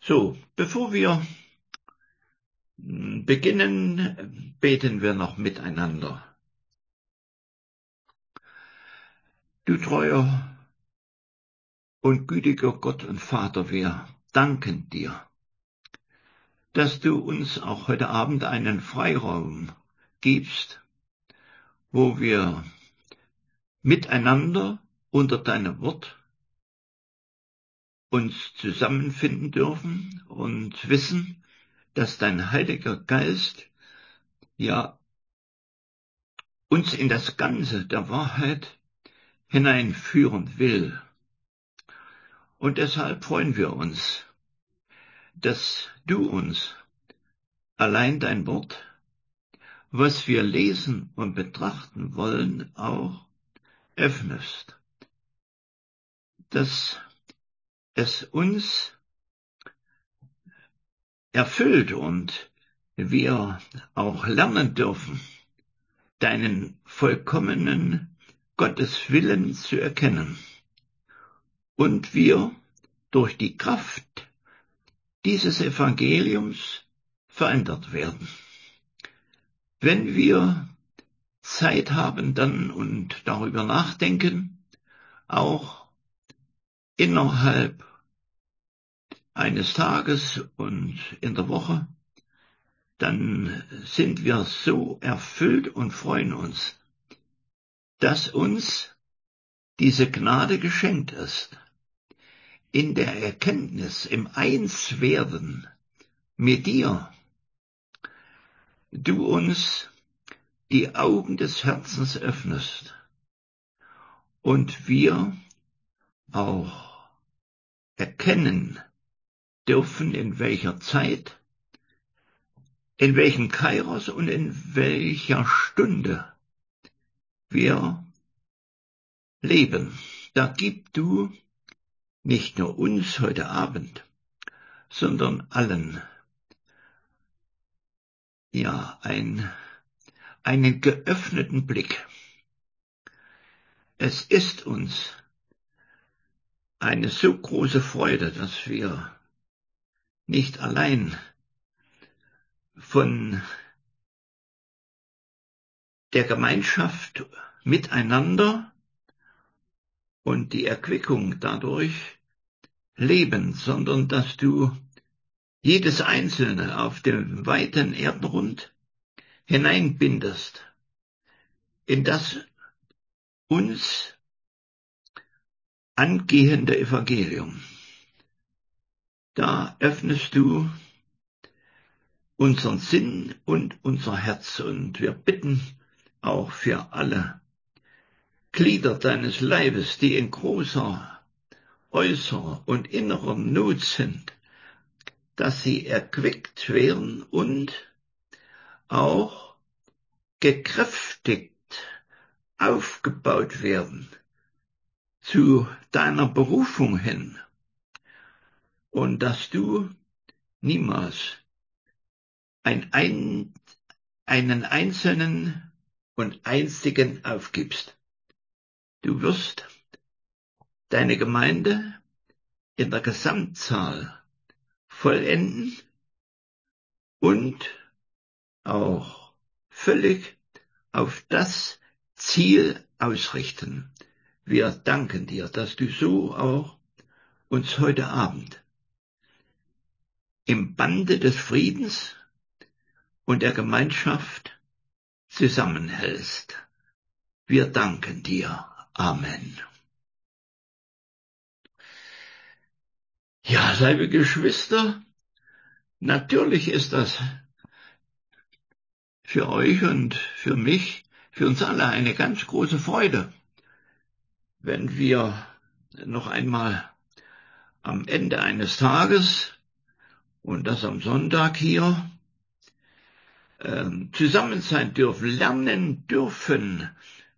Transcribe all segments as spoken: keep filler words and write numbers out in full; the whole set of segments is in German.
So, bevor wir mm, beginnen, beten wir noch miteinander. Du treuer und gütiger Gott und Vater, wir danken dir, dass du uns auch heute Abend einen Freiraum gibst, wo wir miteinander unter deinem Wort uns zusammenfinden dürfen und wissen, dass dein Heiliger Geist ja uns in das Ganze der Wahrheit hineinführen will. Und deshalb freuen wir uns, dass du uns allein dein Wort, was wir lesen und betrachten wollen, auch öffnest, dass es uns erfüllt und wir auch lernen dürfen, deinen vollkommenen Gotteswillen zu erkennen und wir durch die Kraft dieses Evangeliums verändert werden. Wenn wir Zeit haben dann und darüber nachdenken, auch innerhalb eines Tages und in der Woche, dann sind wir so erfüllt und freuen uns, dass uns diese Gnade geschenkt ist, in der Erkenntnis, im Einswerden mit dir, du uns die Augen des Herzens öffnest und wir auch erkennen dürfen, in welcher Zeit, in welchem Kairos und in welcher Stunde wir leben. Da gib du nicht nur uns heute Abend, sondern allen, ja, ein, einen geöffneten Blick. Es ist uns eine so große Freude, dass wir nicht allein von der Gemeinschaft miteinander und die Erquickung dadurch leben, sondern dass du jedes Einzelne auf dem weiten Erdenrund hineinbindest in das uns angehende Evangelium. Da öffnest du unseren Sinn und unser Herz und wir bitten auch für alle Glieder deines Leibes, die in großer, äußerer und innerer Not sind, dass sie erquickt werden und auch gekräftigt aufgebaut werden zu deiner Berufung hin und dass du niemals ein, ein, einen einzelnen und einzigen aufgibst. Du wirst deine Gemeinde in der Gesamtzahl vollenden und auch völlig auf das Ziel ausrichten. Wir danken dir, dass du so auch uns heute Abend im Bande des Friedens und der Gemeinschaft zusammenhältst. Wir danken dir. Amen. Ja, liebe Geschwister, natürlich ist das für euch und für mich, für uns alle eine ganz große Freude, wenn wir noch einmal am Ende eines Tages und das am Sonntag hier ähm, zusammen sein dürfen, lernen dürfen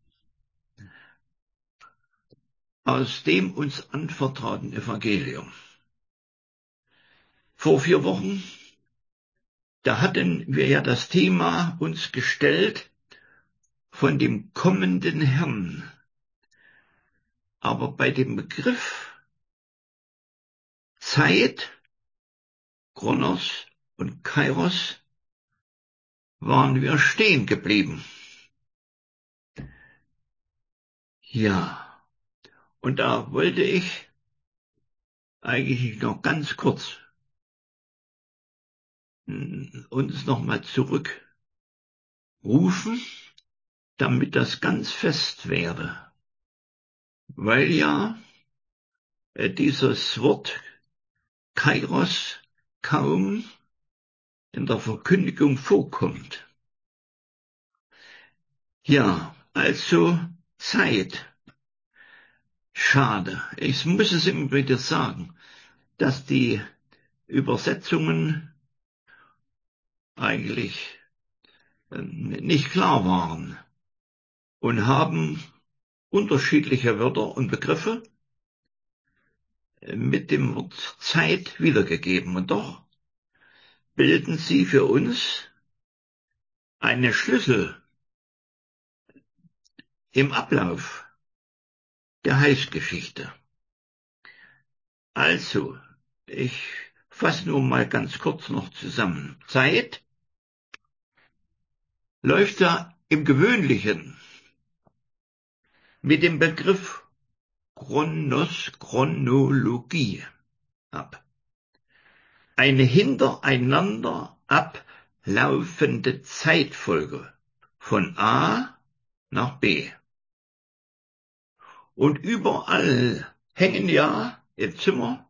aus dem uns anvertrauten Evangelium. Vor vier Wochen, da hatten wir ja das Thema uns gestellt von dem kommenden Herrn. Aber bei dem Begriff Zeit Chronos und Kairos waren wir stehen geblieben. Ja, und da wollte ich eigentlich noch ganz kurz uns nochmal zurückrufen, damit das ganz fest werde. Weil ja äh, dieses Wort Kairos kaum in der Verkündigung vorkommt. Ja, also Zeit. Schade. Ich muss es immer wieder sagen, dass die Übersetzungen eigentlich äh, nicht klar waren und haben unterschiedliche Wörter und Begriffe mit dem Wort Zeit wiedergegeben. Und doch bilden sie für uns eine Schlüssel im Ablauf der Heilsgeschichte. Also, ich fasse nur mal ganz kurz noch zusammen. Zeit läuft da im Gewöhnlichen mit dem Begriff Chronos, Chronologie ab. Eine hintereinander ablaufende Zeitfolge von A nach B. Und überall hängen ja im Zimmer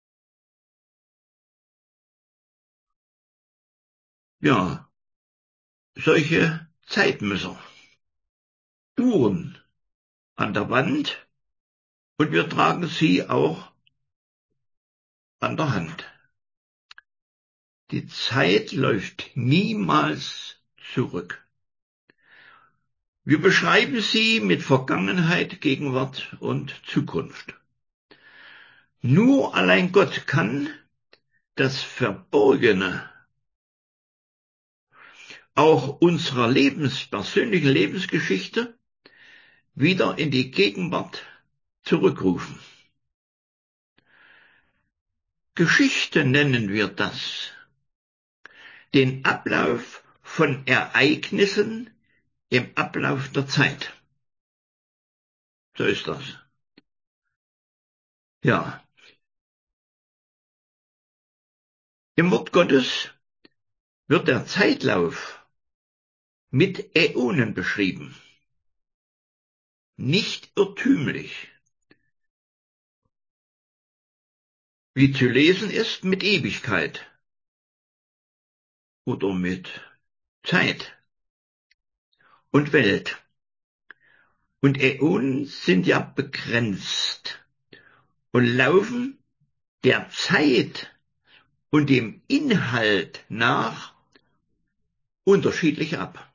ja solche Zeitmesser, Uhren an der Wand, und wir tragen sie auch an der Hand. Die Zeit läuft niemals zurück. Wir beschreiben sie mit Vergangenheit, Gegenwart und Zukunft. Nur allein Gott kann das Verborgene auch unserer Lebens, persönlichen Lebensgeschichte wieder in die Gegenwart zurückrufen. Geschichte nennen wir das. Den Ablauf von Ereignissen im Ablauf der Zeit. So ist das. Ja. Im Wort Gottes wird der Zeitlauf mit Äonen beschrieben. Nicht irrtümlich. Wie zu lesen ist mit Ewigkeit. Oder mit Zeit und Welt. Und Äonen sind ja begrenzt und laufen der Zeit und dem Inhalt nach unterschiedlich ab.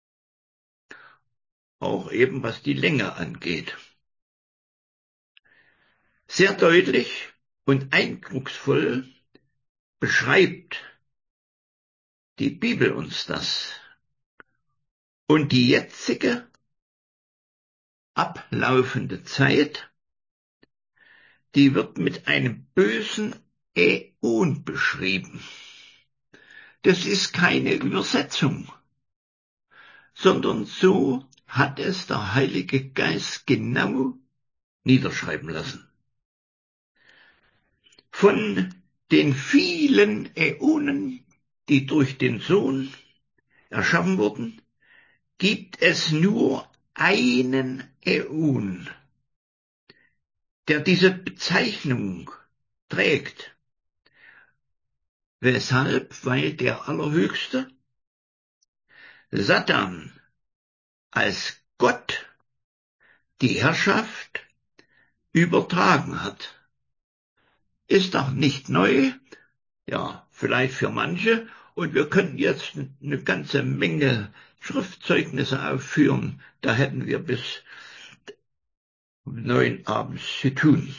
Auch eben was die Länge angeht. Sehr deutlich und eindrucksvoll beschreibt die Bibel uns das. Und die jetzige ablaufende Zeit, die wird mit einem bösen Äon beschrieben. Das ist keine Übersetzung, sondern so hat es der Heilige Geist genau niederschreiben lassen. Von den vielen Äonen, die durch den Sohn erschaffen wurden, gibt es nur einen Äon, der diese Bezeichnung trägt. Weshalb? Weil der Allerhöchste, Satan, als Gott die Herrschaft übertragen hat. Ist doch nicht neu, ja, vielleicht für manche, und wir könnten jetzt eine ganze Menge Schriftzeugnisse aufführen, da hätten wir bis neun abends zu tun.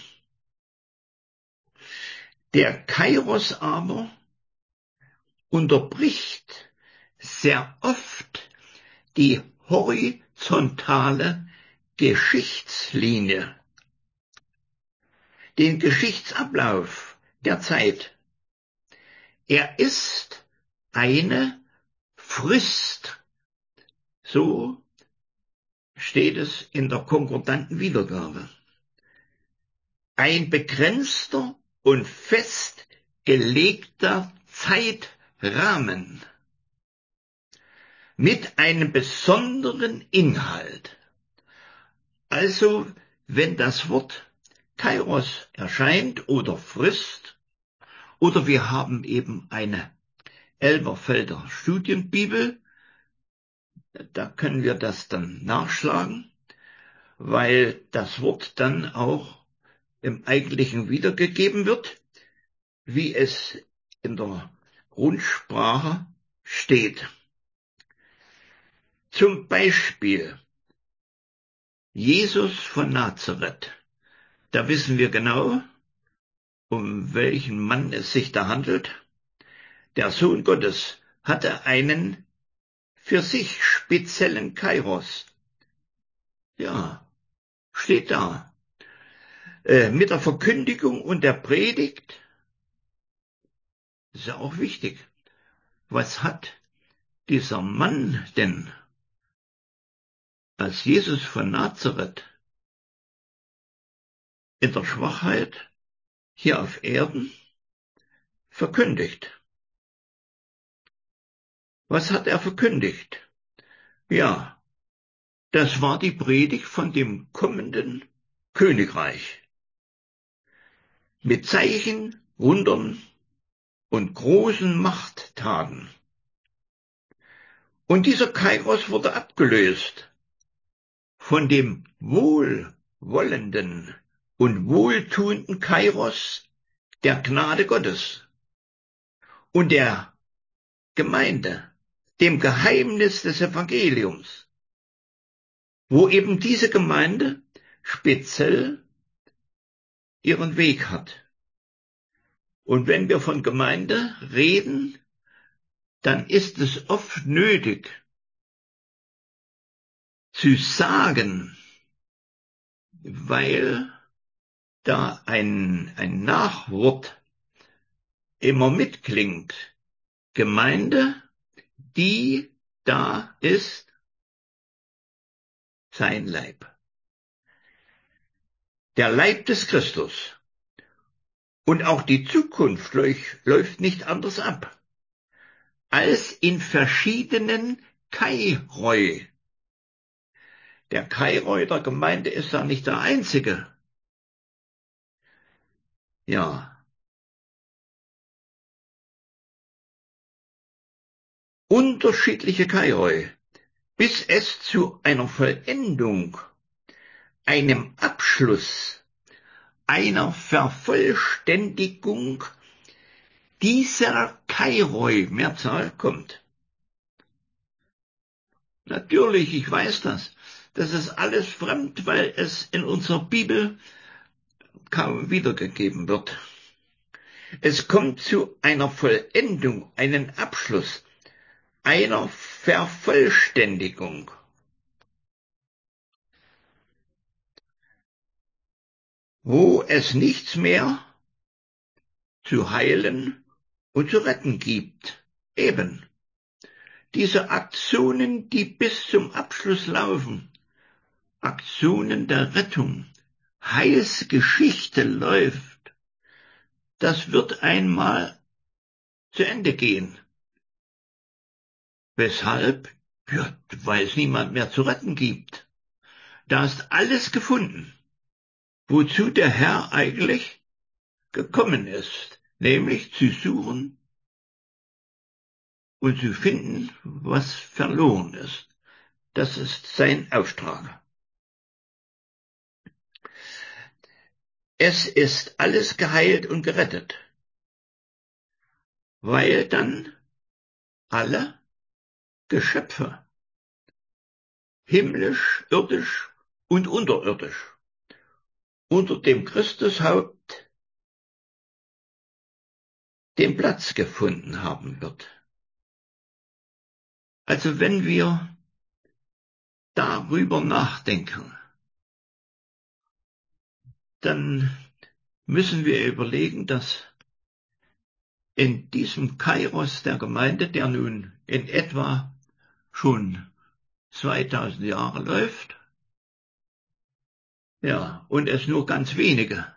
Der Kairos aber unterbricht sehr oft die horizontale Geschichtslinie, den Geschichtsablauf der Zeit. Er ist eine Frist. So steht es in der konkordanten Wiedergabe. Ein begrenzter und festgelegter Zeitrahmen mit einem besonderen Inhalt. Also, wenn das Wort Kairos erscheint oder Frist, oder wir haben eben eine Elberfelder Studienbibel, da können wir das dann nachschlagen, weil das Wort dann auch im Eigentlichen wiedergegeben wird, wie es in der Grundsprache steht. Zum Beispiel Jesus von Nazareth. Da wissen wir genau, um welchen Mann es sich da handelt. Der Sohn Gottes hatte einen für sich speziellen Kairos. Ja, steht da. Äh, mit der Verkündigung und der Predigt, ist ja auch wichtig. Was hat dieser Mann denn als Jesus von Nazareth in der Schwachheit hier auf Erden verkündigt? Was hat er verkündigt? Ja, das war die Predigt von dem kommenden Königreich. Mit Zeichen, Wundern und großen Machttaten. Und dieser Kairos wurde abgelöst von dem wohlwollenden und wohltuenden Kairos der Gnade Gottes und der Gemeinde, dem Geheimnis des Evangeliums, wo eben diese Gemeinde speziell ihren Weg hat. Und wenn wir von Gemeinde reden, dann ist es oft nötig zu sagen, weil da ein, ein Nachwort immer mitklingt. Gemeinde, die da ist, sein Leib. Der Leib des Christus. Und auch die Zukunft läuft nicht anders ab, als in verschiedenen Kairoi. Der Kairoi der Gemeinde ist da nicht der einzige. Ja. Unterschiedliche Kairoi, bis es zu einer Vollendung, einem Abschluss, einer Vervollständigung dieser Kairoi, Mehrzahl, kommt. Natürlich, ich weiß das. Das ist alles fremd, weil es in unserer Bibel kaum wiedergegeben wird. Es kommt zu einer Vollendung, einem Abschluss, einer Vervollständigung. Wo es nichts mehr zu heilen und zu retten gibt. Eben. Diese Aktionen, die bis zum Abschluss laufen, Aktionen der Rettung, Heilsgeschichte läuft, das wird einmal zu Ende gehen. Weshalb? Ja, weil es niemand mehr zu retten gibt. Da ist alles gefunden, wozu der Herr eigentlich gekommen ist, nämlich zu suchen und zu finden, was verloren ist. Das ist sein Auftrag. Es ist alles geheilt und gerettet, weil dann alle Geschöpfe, himmlisch, irdisch und unterirdisch, unter dem Christushaupt den Platz gefunden haben wird. Also wenn wir darüber nachdenken, dann müssen wir überlegen, dass in diesem Kairos der Gemeinde, der nun in etwa schon zweitausend Jahre läuft, ja, und es nur ganz wenige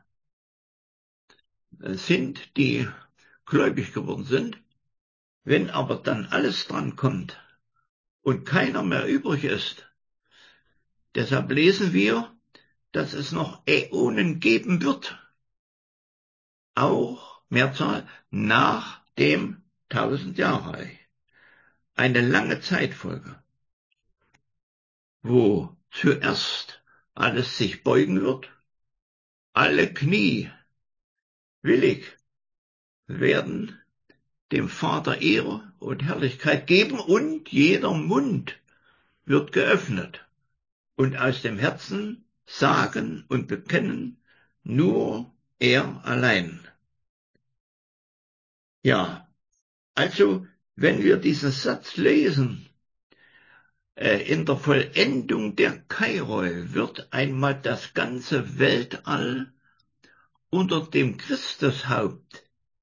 sind, die gläubig geworden sind. Wenn aber dann alles dran kommt und keiner mehr übrig ist, deshalb lesen wir, dass es noch Äonen geben wird, auch Mehrzahl nach dem tausend Jahre, eine lange Zeitfolge, wo zuerst alles sich beugen wird, alle Knie willig werden dem Vater Ehre und Herrlichkeit geben und jeder Mund wird geöffnet und aus dem Herzen sagen und bekennen, nur er allein. Ja, also wenn wir diesen Satz lesen, äh, in der Vollendung der Kairoi wird einmal das ganze Weltall unter dem Christushaupt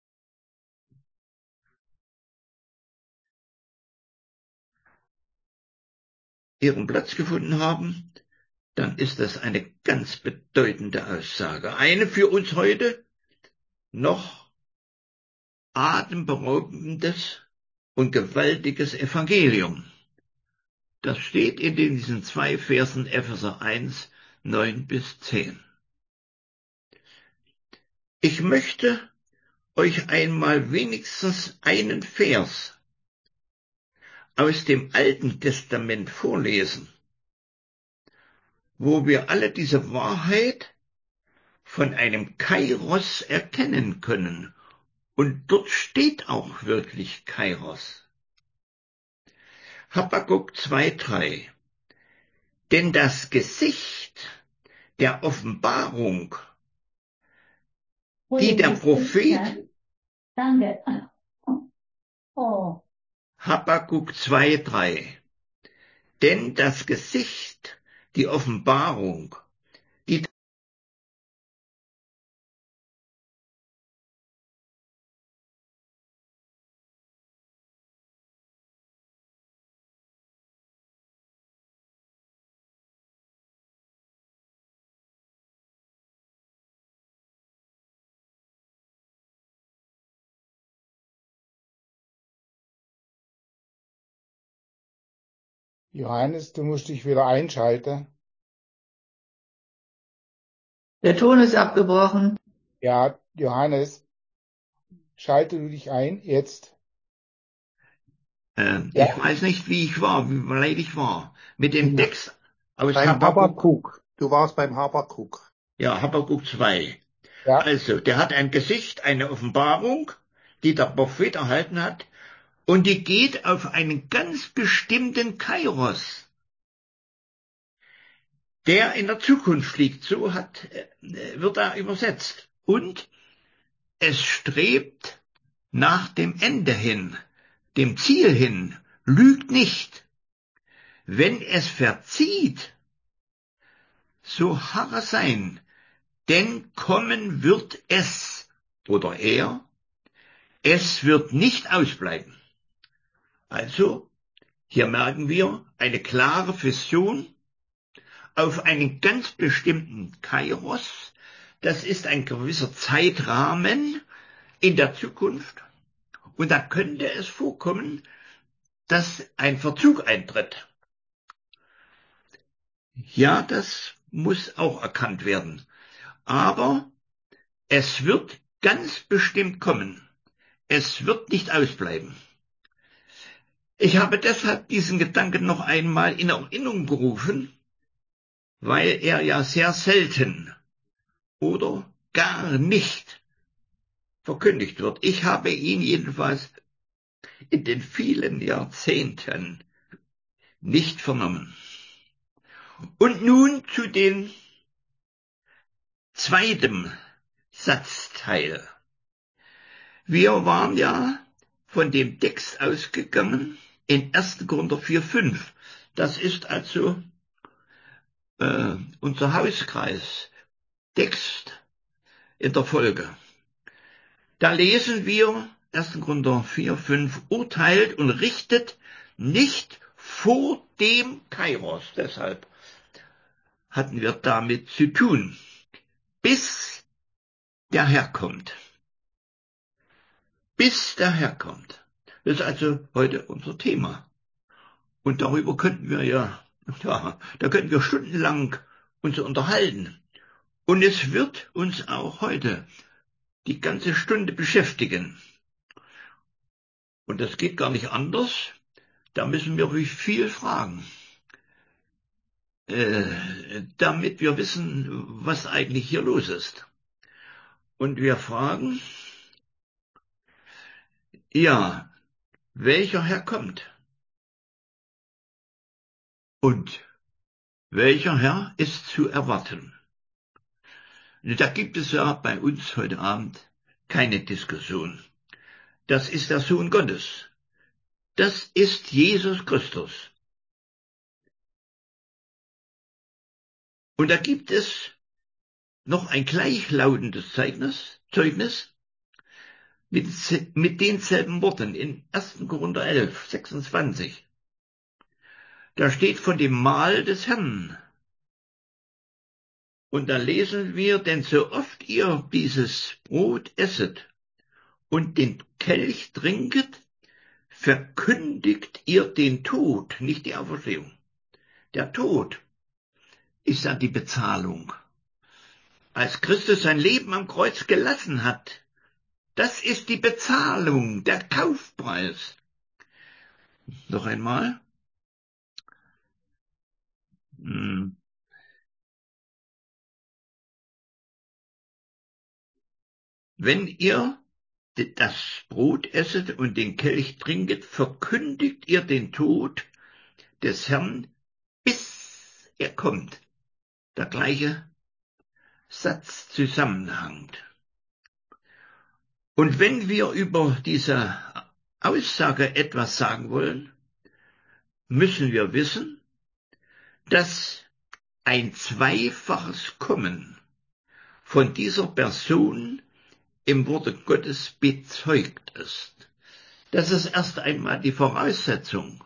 ihren Platz gefunden haben, dann ist das eine ganz bedeutende Aussage. Eine für uns heute noch atemberaubendes und gewaltiges Evangelium. Das steht in diesen zwei Versen Epheser eins, neun bis zehn. Ich möchte euch einmal wenigstens einen Vers aus dem Alten Testament vorlesen, wo wir alle diese Wahrheit von einem Kairos erkennen können. Und dort steht auch wirklich Kairos. Habakkuk zwei, drei. Denn das Gesicht der Offenbarung, die der Prophet Danke. Oh. Habakkuk zwei, drei. Denn das Gesicht, die Offenbarung, die Johannes, du musst dich wieder einschalten. Der Ton ist abgebrochen. Ja, Johannes, schalte du dich ein, jetzt. äh, Ja. ich weiß nicht, wie ich war, wie weit ich war, mit dem Ja. Text aus Beim Habakkuk. Habakuk. Du warst beim Habakuk. Ja, Habakkuk zwei. Ja. Also, der hat ein Gesicht, eine Offenbarung, die der Prophet erhalten hat, und die geht auf einen ganz bestimmten Kairos, der in der Zukunft liegt. So hat, äh, wird er übersetzt. Und es strebt nach dem Ende hin, dem Ziel hin, lügt nicht. Wenn es verzieht, so harre sein, denn kommen wird es, oder er, es wird nicht ausbleiben. Also, hier merken wir eine klare Vision auf einen ganz bestimmten Kairos. Das ist ein gewisser Zeitrahmen in der Zukunft. Und da könnte es vorkommen, dass ein Verzug eintritt. Ja, das muss auch erkannt werden. Aber es wird ganz bestimmt kommen. Es wird nicht ausbleiben. Ich habe deshalb diesen Gedanken noch einmal in Erinnerung gerufen, weil er ja sehr selten oder gar nicht verkündigt wird. Ich habe ihn jedenfalls in den vielen Jahrzehnten nicht vernommen. Und nun zu dem zweiten Satzteil. Wir waren ja von dem Text ausgegangen in erster Korinther vier, fünf. Das ist also äh, unser Hauskreis Text in der Folge. Da lesen wir erster Korinther vier, fünf, urteilt und richtet nicht vor dem Kairos. Deshalb hatten wir damit zu tun, bis der Herr kommt. Bis der Herr kommt. Das ist also heute unser Thema. Und darüber könnten wir ja, ja, da könnten wir stundenlang uns unterhalten. Und es wird uns auch heute die ganze Stunde beschäftigen. Und das geht gar nicht anders. Da müssen wir viel fragen, äh, damit wir wissen, was eigentlich hier los ist. Und wir fragen, ja, welcher Herr kommt? Und welcher Herr ist zu erwarten? Da gibt es ja bei uns heute Abend keine Diskussion. Das ist der Sohn Gottes. Das ist Jesus Christus. Und da gibt es noch ein gleichlautendes Zeugnis, Zeugnis mit, mit denselben Worten in erster Korinther elf, sechsundzwanzig. Da steht von dem Mahl des Herrn. Und da lesen wir, denn so oft ihr dieses Brot esset und den Kelch trinket, verkündigt ihr den Tod, nicht die Auferstehung. Der Tod ist ja die Bezahlung. Als Christus sein Leben am Kreuz gelassen hat, das ist die Bezahlung, der Kaufpreis. Noch einmal. Hm. Wenn ihr das Brot esset und den Kelch trinket, verkündigt ihr den Tod des Herrn, bis er kommt. Der gleiche Satz zusammenhängt. Und wenn wir über diese Aussage etwas sagen wollen, müssen wir wissen, dass ein zweifaches Kommen von dieser Person im Worte Gottes bezeugt ist. Das ist erst einmal die Voraussetzung.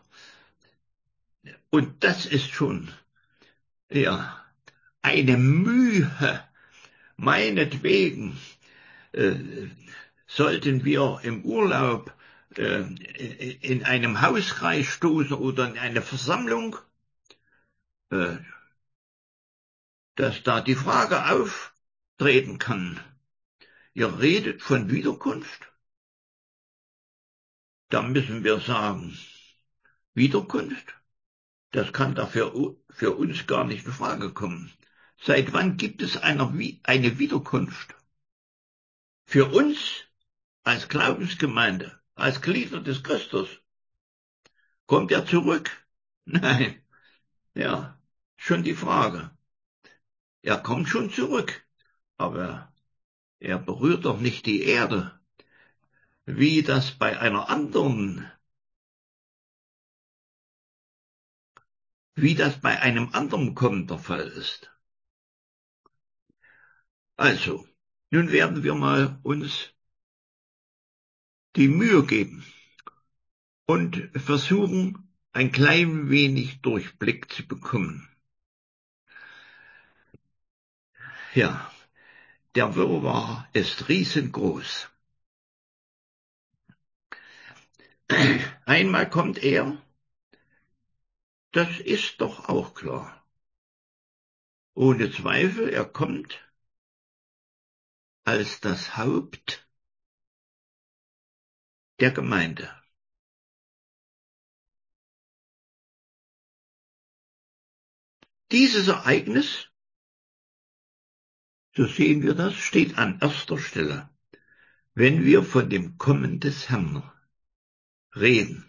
Und das ist schon, ja, eine Mühe. Meinetwegen äh, sollten wir im Urlaub äh, in einem Hauskreis stoßen oder in eine Versammlung, äh, dass da die Frage auftreten kann, ihr redet von Wiederkunft? Da müssen wir sagen, Wiederkunft? Das kann da für, für uns gar nicht in Frage kommen. Seit wann gibt es eine, eine Wiederkunft? Für uns als Glaubensgemeinde, als Glieder des Christus. Kommt er zurück? Nein. Ja, schon die Frage. Er kommt schon zurück, aber er berührt doch nicht die Erde, wie das bei einer anderen, wie das bei einem anderen Kommen der Fall ist. Also, nun werden wir mal uns die Mühe geben und versuchen, ein klein wenig Durchblick zu bekommen. Ja, der Wirrwarr ist riesengroß. Einmal kommt er, das ist doch auch klar. Ohne Zweifel, er kommt als das Haupt der Gemeinde. Dieses Ereignis, so sehen wir das, steht an erster Stelle, wenn wir von dem Kommen des Herrn reden.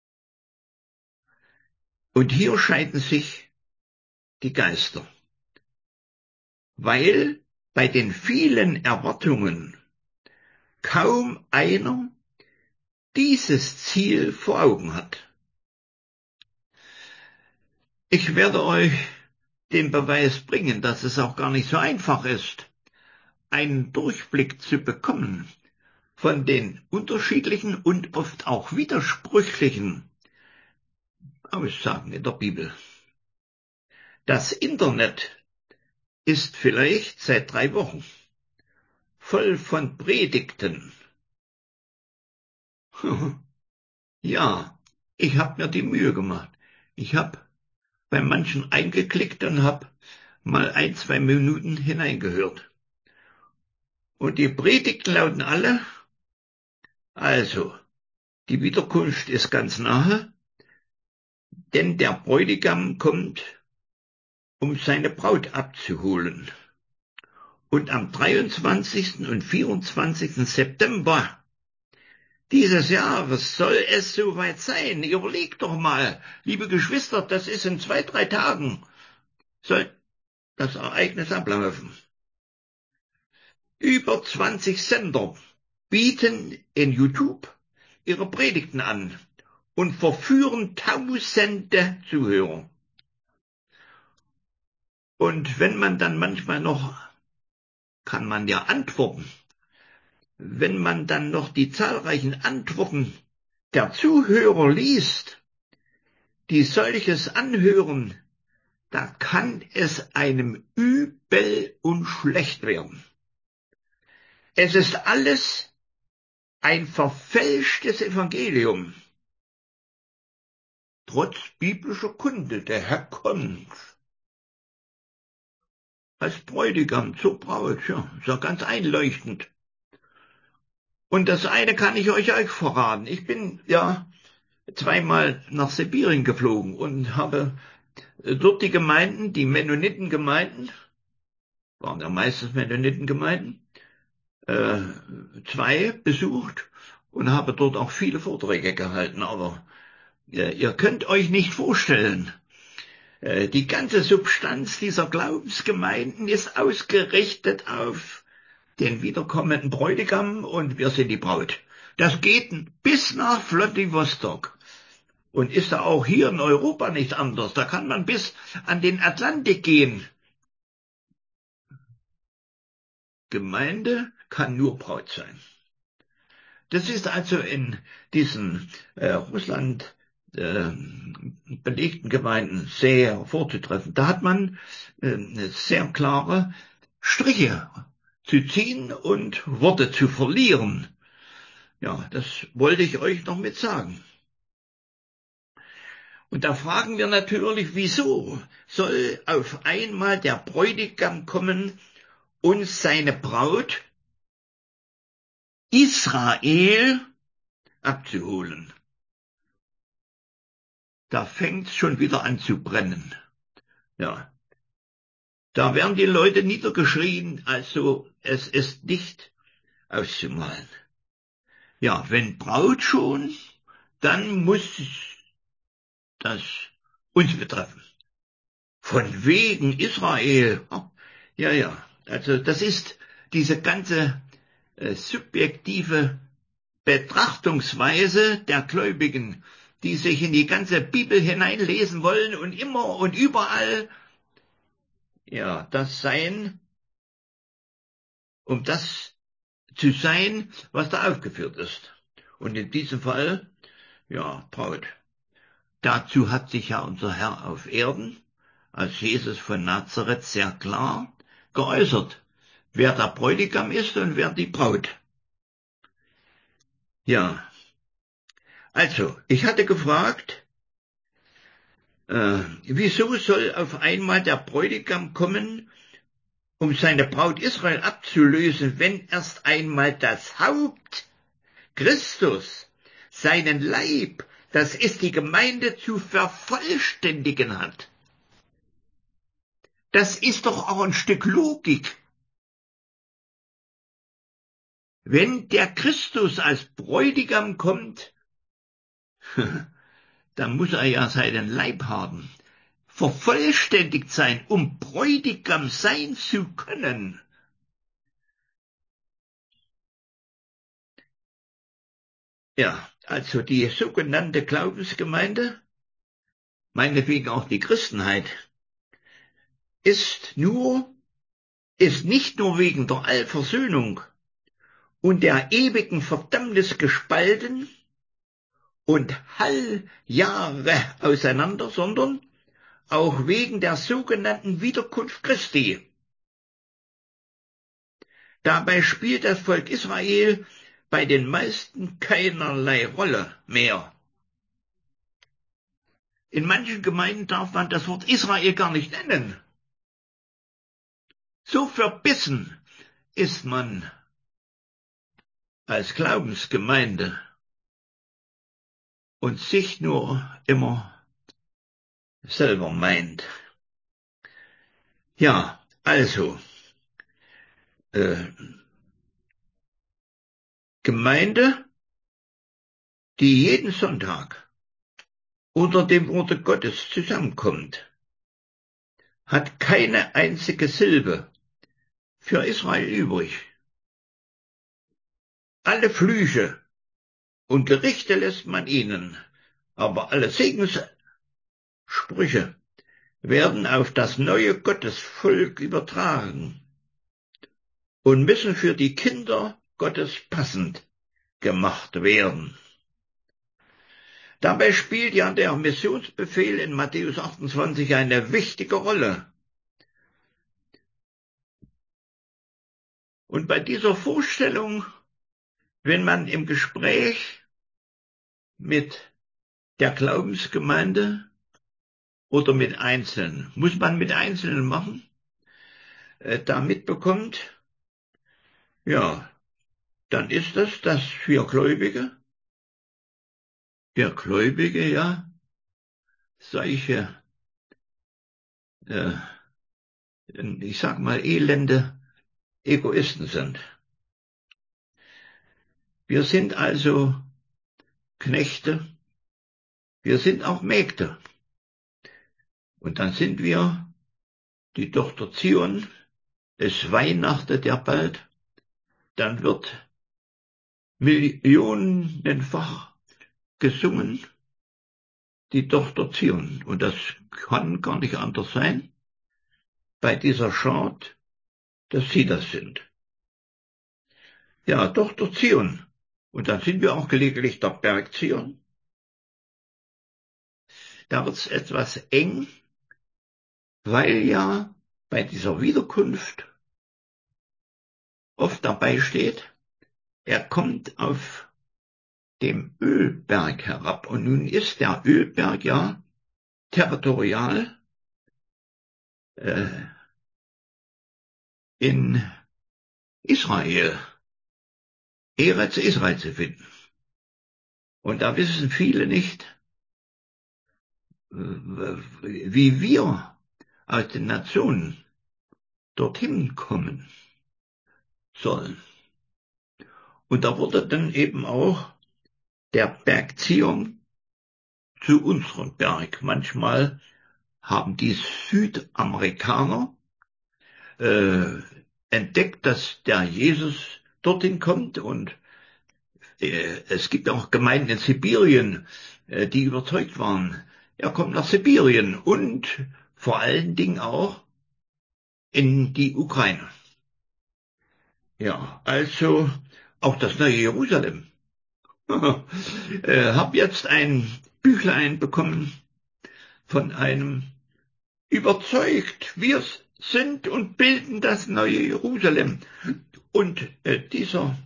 Und hier scheiden sich die Geister, weil bei den vielen Erwartungen kaum einer dieses Ziel vor Augen hat. Ich werde euch den Beweis bringen, dass es auch gar nicht so einfach ist, einen Durchblick zu bekommen, von den unterschiedlichen und oft auch widersprüchlichen Aussagen in der Bibel. Das Internet ist vielleicht seit drei Wochen voll von Predigten. Ja, ich habe mir die Mühe gemacht. Ich habe bei manchen eingeklickt und habe mal ein, zwei Minuten hineingehört. Und die Predigten lauten alle: Also, die Wiederkunft ist ganz nahe, denn der Bräutigam kommt, um seine Braut abzuholen. Und am dreiundzwanzigsten und vierundzwanzigsten September dieses Jahres soll es soweit sein. Überlegt doch mal, liebe Geschwister, das ist in zwei, drei Tagen, soll das Ereignis ablaufen. Über zwanzig Sender bieten in YouTube ihre Predigten an und verführen tausende Zuhörer. Und wenn man dann manchmal noch, kann man ja antworten, wenn man dann noch die zahlreichen Antworten der Zuhörer liest, die solches anhören, da kann es einem übel und schlecht werden. Es ist alles ein verfälschtes Evangelium. Trotz biblischer Kunde, der Herr kommt als Bräutigam zur Braut, ja, ist ja ganz einleuchtend. Und das eine kann ich euch auch verraten. Ich bin ja zweimal nach Sibirien geflogen und habe dort die Gemeinden, die Mennonitengemeinden, waren ja meistens Mennonitengemeinden, äh, zwei besucht und habe dort auch viele Vorträge gehalten. Aber äh, ihr könnt euch nicht vorstellen, äh, die ganze Substanz dieser Glaubensgemeinden ist ausgerichtet auf den wiederkommenden Bräutigam und wir sind die Braut. Das geht bis nach Wladiwostok und ist da auch hier in Europa nicht anders. Da kann man bis an den Atlantik gehen. Gemeinde kann nur Braut sein. Das ist also in diesen äh, Russland äh, belegten Gemeinden sehr vorzutreffen. Da hat man äh, sehr klare Striche zu ziehen und Worte zu verlieren. Ja, das wollte ich euch noch mit sagen. Und da fragen wir natürlich, wieso soll auf einmal der Bräutigam kommen und seine Braut Israel abzuholen? Da fängt's schon wieder an zu brennen. Ja, da werden die Leute niedergeschrien, also es ist nicht auszumalen. Ja, wenn Braut schon, dann muss das uns betreffen. Von wegen Israel. Ja, ja, also das ist diese ganze äh, subjektive Betrachtungsweise der Gläubigen, die sich in die ganze Bibel hineinlesen wollen und immer und überall, ja, das sein, um das zu sein, was da aufgeführt ist. Und in diesem Fall, ja, Braut. Dazu hat sich ja unser Herr auf Erden, als Jesus von Nazareth, sehr klar geäußert, wer der Bräutigam ist und wer die Braut. Ja, also, ich hatte gefragt, äh, wieso soll auf einmal der Bräutigam kommen, um seine Braut Israel abzulösen, wenn erst einmal das Haupt Christus seinen Leib, das ist die Gemeinde, zu vervollständigen hat? Das ist doch auch ein Stück Logik. Wenn der Christus als Bräutigam kommt, dann muss er ja seinen Leib haben, vervollständigt sein, um Bräutigam sein zu können. Ja, also die sogenannte Glaubensgemeinde, meinetwegen auch die Christenheit, ist nur, ist nicht nur wegen der Allversöhnung und der ewigen Verdammnis gespalten und Halljahre auseinander, sondern auch wegen der sogenannten Wiederkunft Christi. Dabei spielt das Volk Israel bei den meisten keinerlei Rolle mehr. In manchen Gemeinden darf man das Wort Israel gar nicht nennen. So verbissen ist man als Glaubensgemeinde und sich nur immer selber meint. Ja, also, äh, Gemeinde, die jeden Sonntag unter dem Worte Gottes zusammenkommt, hat keine einzige Silbe für Israel übrig. Alle Flüche und Gerichte lässt man ihnen, aber alle Segenssprüche werden auf das neue Gottesvolk übertragen und müssen für die Kinder Gottes passend gemacht werden. Dabei spielt ja der Missionsbefehl in Matthäus achtundzwanzig eine wichtige Rolle. Und bei dieser Vorstellung, wenn man im Gespräch mit der Glaubensgemeinde oder mit Einzelnen, muss man mit Einzelnen machen, äh, da mitbekommt, ja, dann ist das das für Gläubige, für Gläubige, ja, solche, äh, ich sag mal, elende Egoisten sind. Wir sind also Knechte, wir sind auch Mägde. Und dann sind wir die Tochter Zion, es weihnachtet ja bald, dann wird millionenfach gesungen, die Tochter Zion. Und das kann gar nicht anders sein bei dieser Schar, dass sie das sind. Ja, Tochter Zion. Und dann sind wir auch gelegentlich der Berg Zion. Da wird's etwas eng, weil ja bei dieser Wiederkunft oft dabei steht, er kommt auf dem Ölberg herab. Und nun ist der Ölberg ja territorial äh, in Israel, Eretz Israel zu finden. Und da wissen viele nicht, wie wir aus den Nationen dorthin kommen sollen. Und da wurde dann eben auch der Berg Zion zu unserem Berg. Manchmal haben die Südamerikaner äh, entdeckt, dass der Jesus dorthin kommt, und äh, es gibt auch Gemeinden in Sibirien, äh, die überzeugt waren, er kommt nach Sibirien und vor allen Dingen auch in die Ukraine. Ja, also auch das neue Jerusalem. äh, hab jetzt ein Büchlein bekommen von einem überzeugt, wir sind und bilden das neue Jerusalem. Und äh, dieser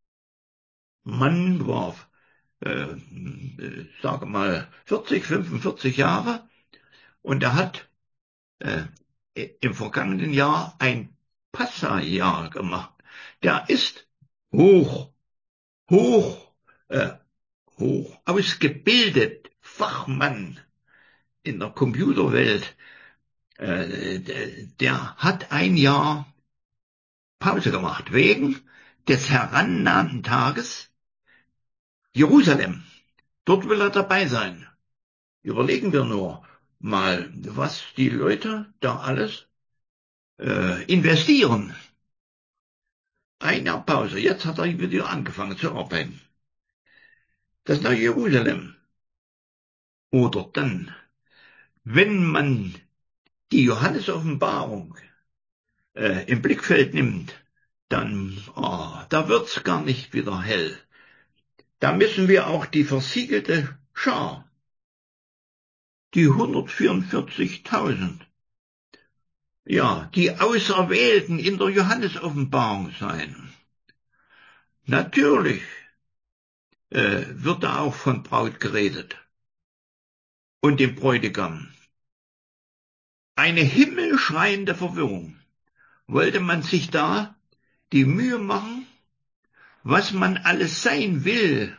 Mann war, äh, äh, sage mal, vierzig, fünfundvierzig Jahre, und er hat äh, im vergangenen Jahr ein Passa-Jahr gemacht. Der ist hoch, hoch, äh, hoch ausgebildet, Fachmann in der Computerwelt. Äh, der, der hat ein Jahr Pause gemacht, wegen des herannahenden Tages Jerusalem. Dort will er dabei sein. Überlegen wir nur mal, was die Leute da alles äh, investieren. Ein Jahr Pause, jetzt hat er wieder angefangen zu arbeiten. Das neue Jerusalem. Oder dann, wenn man die Johannes-Offenbarung äh, im Blickfeld nimmt, dann, oh, da wird's gar nicht wieder hell. Da müssen wir auch die versiegelte Schar, die hundertvierundvierzigtausend, ja, die Auserwählten in der Johannesoffenbarung sein. Natürlich äh, wird da auch von Braut geredet und dem Bräutigam. Eine himmelschreiende Verwirrung. Wollte man sich da die Mühe machen, was man alles sein will?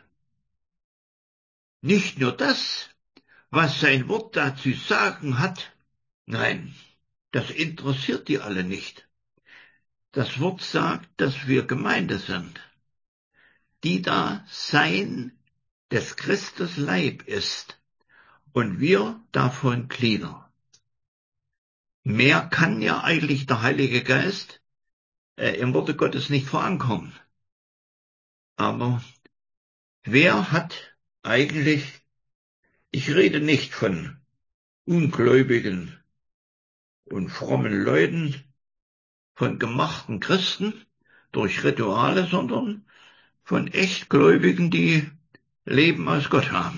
Nicht nur das, was sein Wort dazu sagen hat. Nein, das interessiert die alle nicht. Das Wort sagt, dass wir Gemeinde sind, die da sein des Christus Leib ist und wir davon Glieder. Mehr kann ja eigentlich der Heilige Geist äh, im Worte Gottes nicht verankern. Aber wer hat eigentlich, ich rede nicht von ungläubigen und frommen Leuten, von gemachten Christen durch Rituale, sondern von Echtgläubigen, die Leben aus Gott haben.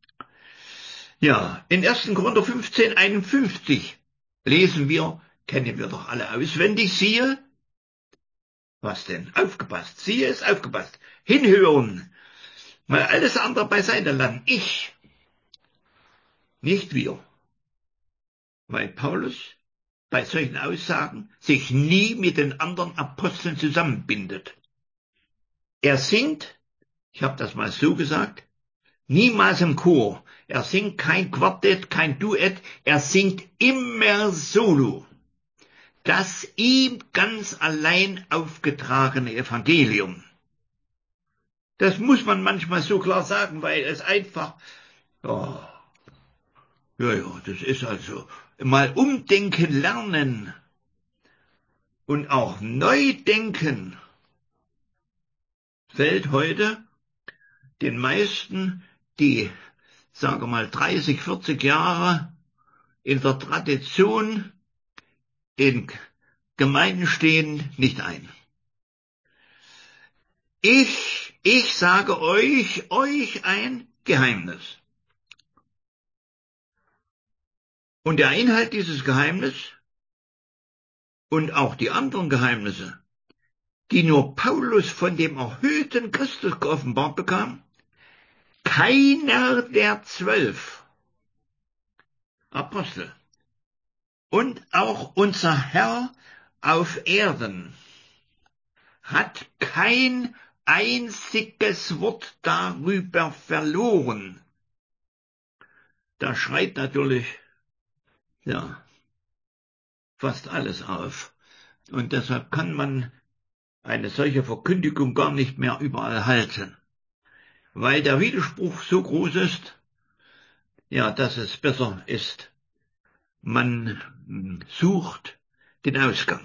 Ja, in ersten Korinther fünfzehn, einundfünfzig lesen wir, kennen wir doch alle auswendig, siehe, was denn? Aufgepasst, siehe es, aufgepasst, hinhören, mal alles andere beiseite lassen, ich, nicht wir, weil Paulus bei solchen Aussagen sich nie mit den anderen Aposteln zusammenbindet. Er singt, ich habe das mal so gesagt, niemals im Chor. Er singt kein Quartett, kein Duett, er singt immer solo. Das ihm ganz allein aufgetragene Evangelium. Das muss man manchmal so klar sagen, weil es einfach, oh, ja, ja, das ist also mal umdenken lernen und auch neu denken fällt heute den meisten, die, sage mal, dreißig, vierzig Jahre in der Tradition in Gemeinden stehen, nicht ein. Ich, ich sage euch, euch ein Geheimnis. Und der Inhalt dieses Geheimnisses und auch die anderen Geheimnisse, die nur Paulus von dem erhöhten Christus geoffenbart bekam, keiner der zwölf Apostel und auch unser Herr auf Erden hat kein einziges Wort darüber verloren. Da schreit natürlich, ja, fast alles auf. Und deshalb kann man eine solche Verkündigung gar nicht mehr überall halten, weil der Widerspruch so groß ist, ja, dass es besser ist, man sucht den Ausgang.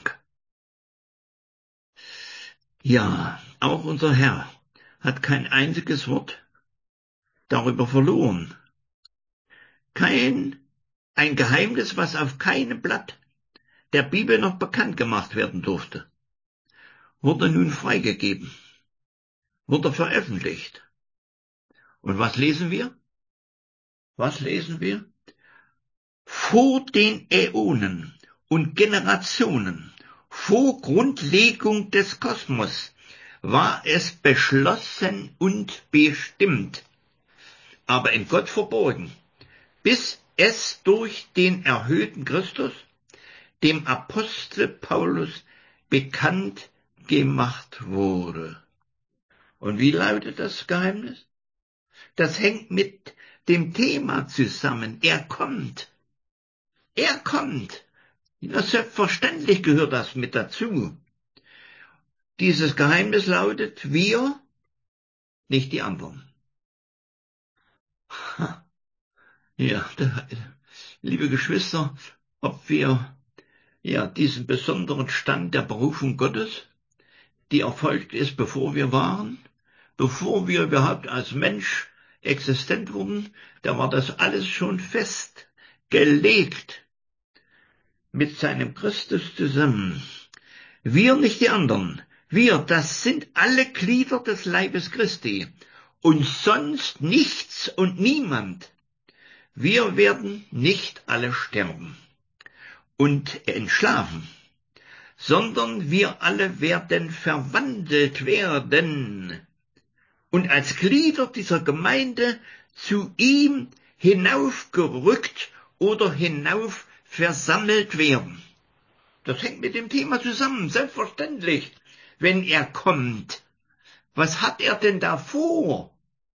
Ja, auch unser Herr hat kein einziges Wort darüber verloren. Kein, ein Geheimnis, was auf keinem Blatt der Bibel noch bekannt gemacht werden durfte, wurde nun freigegeben, wurde veröffentlicht. Und was lesen wir? Was lesen wir? Vor den Äonen und Generationen, vor Grundlegung des Kosmos, war es beschlossen und bestimmt, aber in Gott verborgen, bis es durch den erhöhten Christus, dem Apostel Paulus, bekannt gemacht wurde. Und wie lautet das Geheimnis? Das hängt mit dem Thema zusammen. Er kommt. Er kommt. Ja, selbstverständlich gehört das mit dazu. Dieses Geheimnis lautet, wir, nicht die anderen. Ja, da, liebe Geschwister, ob wir ja diesen besonderen Stand der Berufung Gottes, die erfolgt ist, bevor wir waren, bevor wir überhaupt als Mensch existent wurden, da war das alles schon festgelegt mit seinem Christus zusammen. Wir, nicht die anderen. Wir, das sind alle Glieder des Leibes Christi und sonst nichts und niemand. Wir werden nicht alle sterben und entschlafen, sondern wir alle werden verwandelt werden und als Glieder dieser Gemeinde zu ihm hinaufgerückt oder hinauf versammelt werden. Das hängt mit dem Thema zusammen, selbstverständlich, wenn er kommt. Was hat er denn da vor?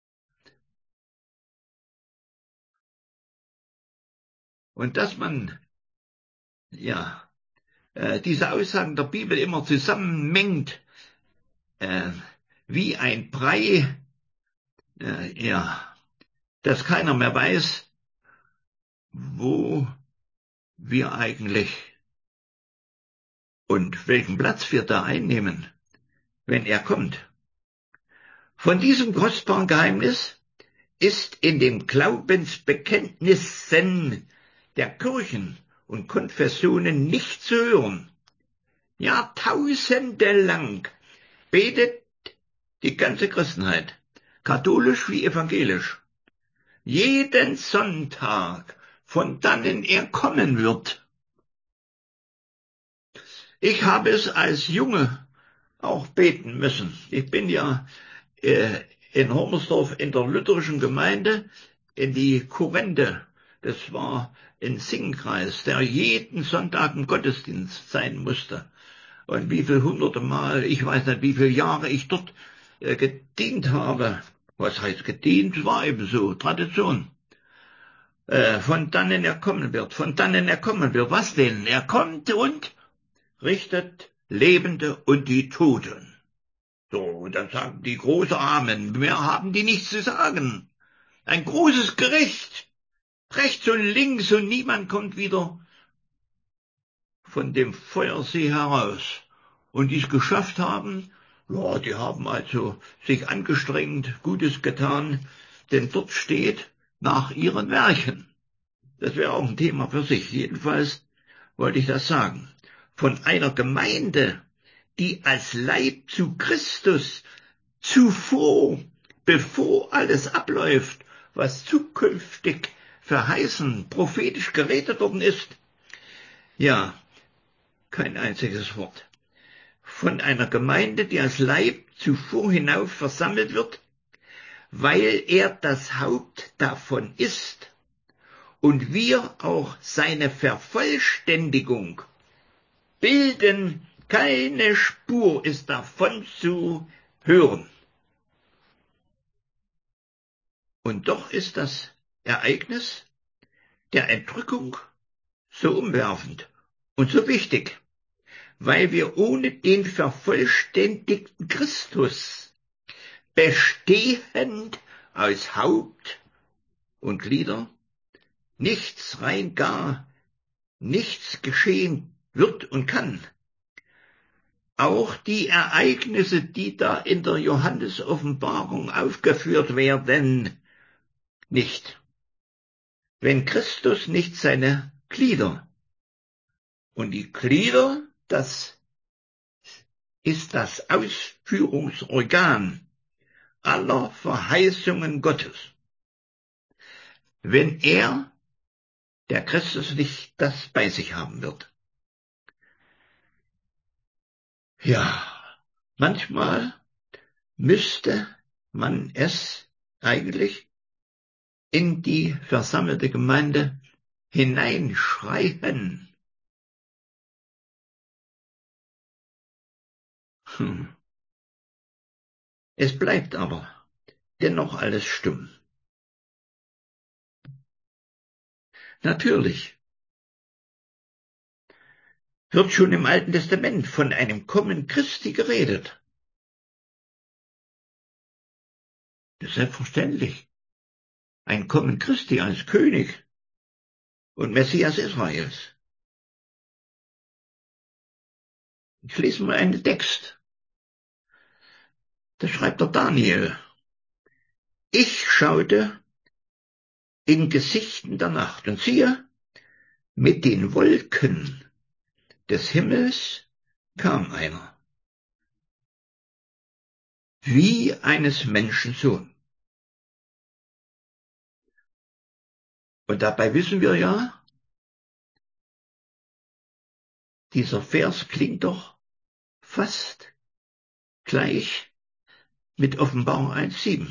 Und dass man, ja, äh, diese Aussagen der Bibel immer zusammenmengt, äh, wie ein Brei, äh, ja, dass keiner mehr weiß, wo wir eigentlich und welchen Platz wir da einnehmen, wenn er kommt. Von diesem kostbaren Geheimnis ist in den Glaubensbekenntnissen der Kirchen und Konfessionen nicht zu hören. Jahrtausende lang betet die ganze Christenheit, katholisch wie evangelisch, jeden Sonntag, von dannen er kommen wird. Ich habe es als Junge auch beten müssen. Ich bin ja äh, in Hormersdorf in der lutherischen Gemeinde in die Kurrente. Das war ein Singkreis, der jeden Sonntag im Gottesdienst sein musste. Und wie viel hunderte Mal, ich weiß nicht, wie viele Jahre ich dort äh, gedient habe. Was heißt gedient? War eben so, Tradition. Äh, von dannen er kommen wird, von dannen er kommen wird. Was denn? Er kommt und richtet Lebende und die Toten. So, und dann sagen die große Amen. Mehr haben die nichts zu sagen. Ein großes Gericht. Rechts und links und niemand kommt wieder von dem Feuersee heraus. Und die es geschafft haben, ja, die haben also sich angestrengt, Gutes getan, denn dort steht nach ihren Werken. Das wäre auch ein Thema für sich. Jedenfalls wollte ich das sagen. Von einer Gemeinde, die als Leib zu Christus zuvor, bevor alles abläuft, was zukünftig verheißen, prophetisch geredet worden ist. Ja, kein einziges Wort. Von einer Gemeinde, die als Leib zuvor hinauf versammelt wird, weil er das Haupt davon ist und wir auch seine Vervollständigung bilden, keine Spur ist davon zu hören. Und doch ist das Ereignis der Entrückung so umwerfend und so wichtig, weil wir ohne den vervollständigten Christus, bestehend aus Haupt und Glieder, nichts, rein gar nichts geschehen wird und kann. Auch die Ereignisse, die da in der Johannes-Offenbarung aufgeführt werden, nicht. Wenn Christus nicht seine Glieder, und die Glieder, das ist das Ausführungsorgan aller Verheißungen Gottes. Wenn er, der Christus, nicht das bei sich haben wird. Ja, manchmal müsste man es eigentlich in die versammelte Gemeinde hineinschreien. Hm. Es bleibt aber dennoch alles stumm. Natürlich wird schon im Alten Testament von einem Kommen Christi geredet. Das ist selbstverständlich. Ein Kommen Christi als König und Messias Israels. Ich lese mal einen Text. Da schreibt der Daniel. Ich schaute in Gesichten der Nacht und siehe, mit den Wolken des Himmels kam einer. wie eines Menschen Sohn. Und dabei wissen wir ja, dieser Vers klingt doch fast gleich mit Offenbarung eins sieben.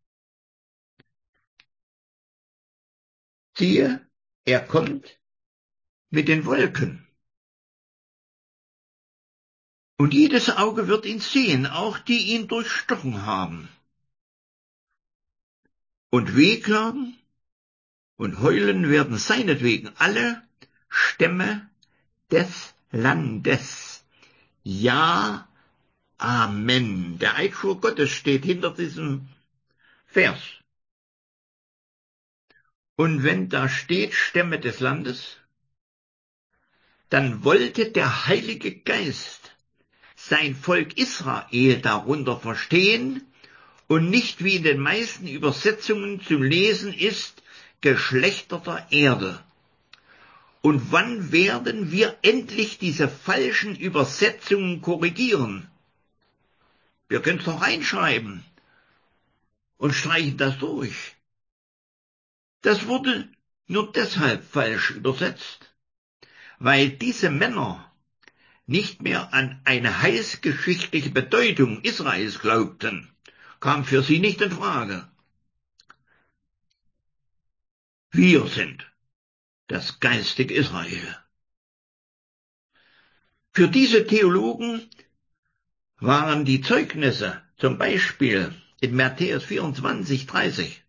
Siehe, er kommt mit den Wolken. Und jedes Auge wird ihn sehen, auch die ihn durchstochen haben. Und wehklagen und heulen werden seinetwegen alle Stämme des Landes. Ja, Amen. Der Eidschwur Gottes steht hinter diesem Vers. Und wenn da steht Stämme des Landes, dann wollte der Heilige Geist sein Volk Israel darunter verstehen und nicht wie in den meisten Übersetzungen zu lesen ist, Geschlechter der Erde. Und wann werden wir endlich diese falschen Übersetzungen korrigieren? Wir können es doch reinschreiben und streichen das durch. Das wurde nur deshalb falsch übersetzt, weil diese Männer nicht mehr an eine heilsgeschichtliche Bedeutung Israels glaubten, kam für sie nicht in Frage. Wir sind das geistige Israel. Für diese Theologen waren die Zeugnisse, zum Beispiel in Matthäus vierundzwanzig, dreißig,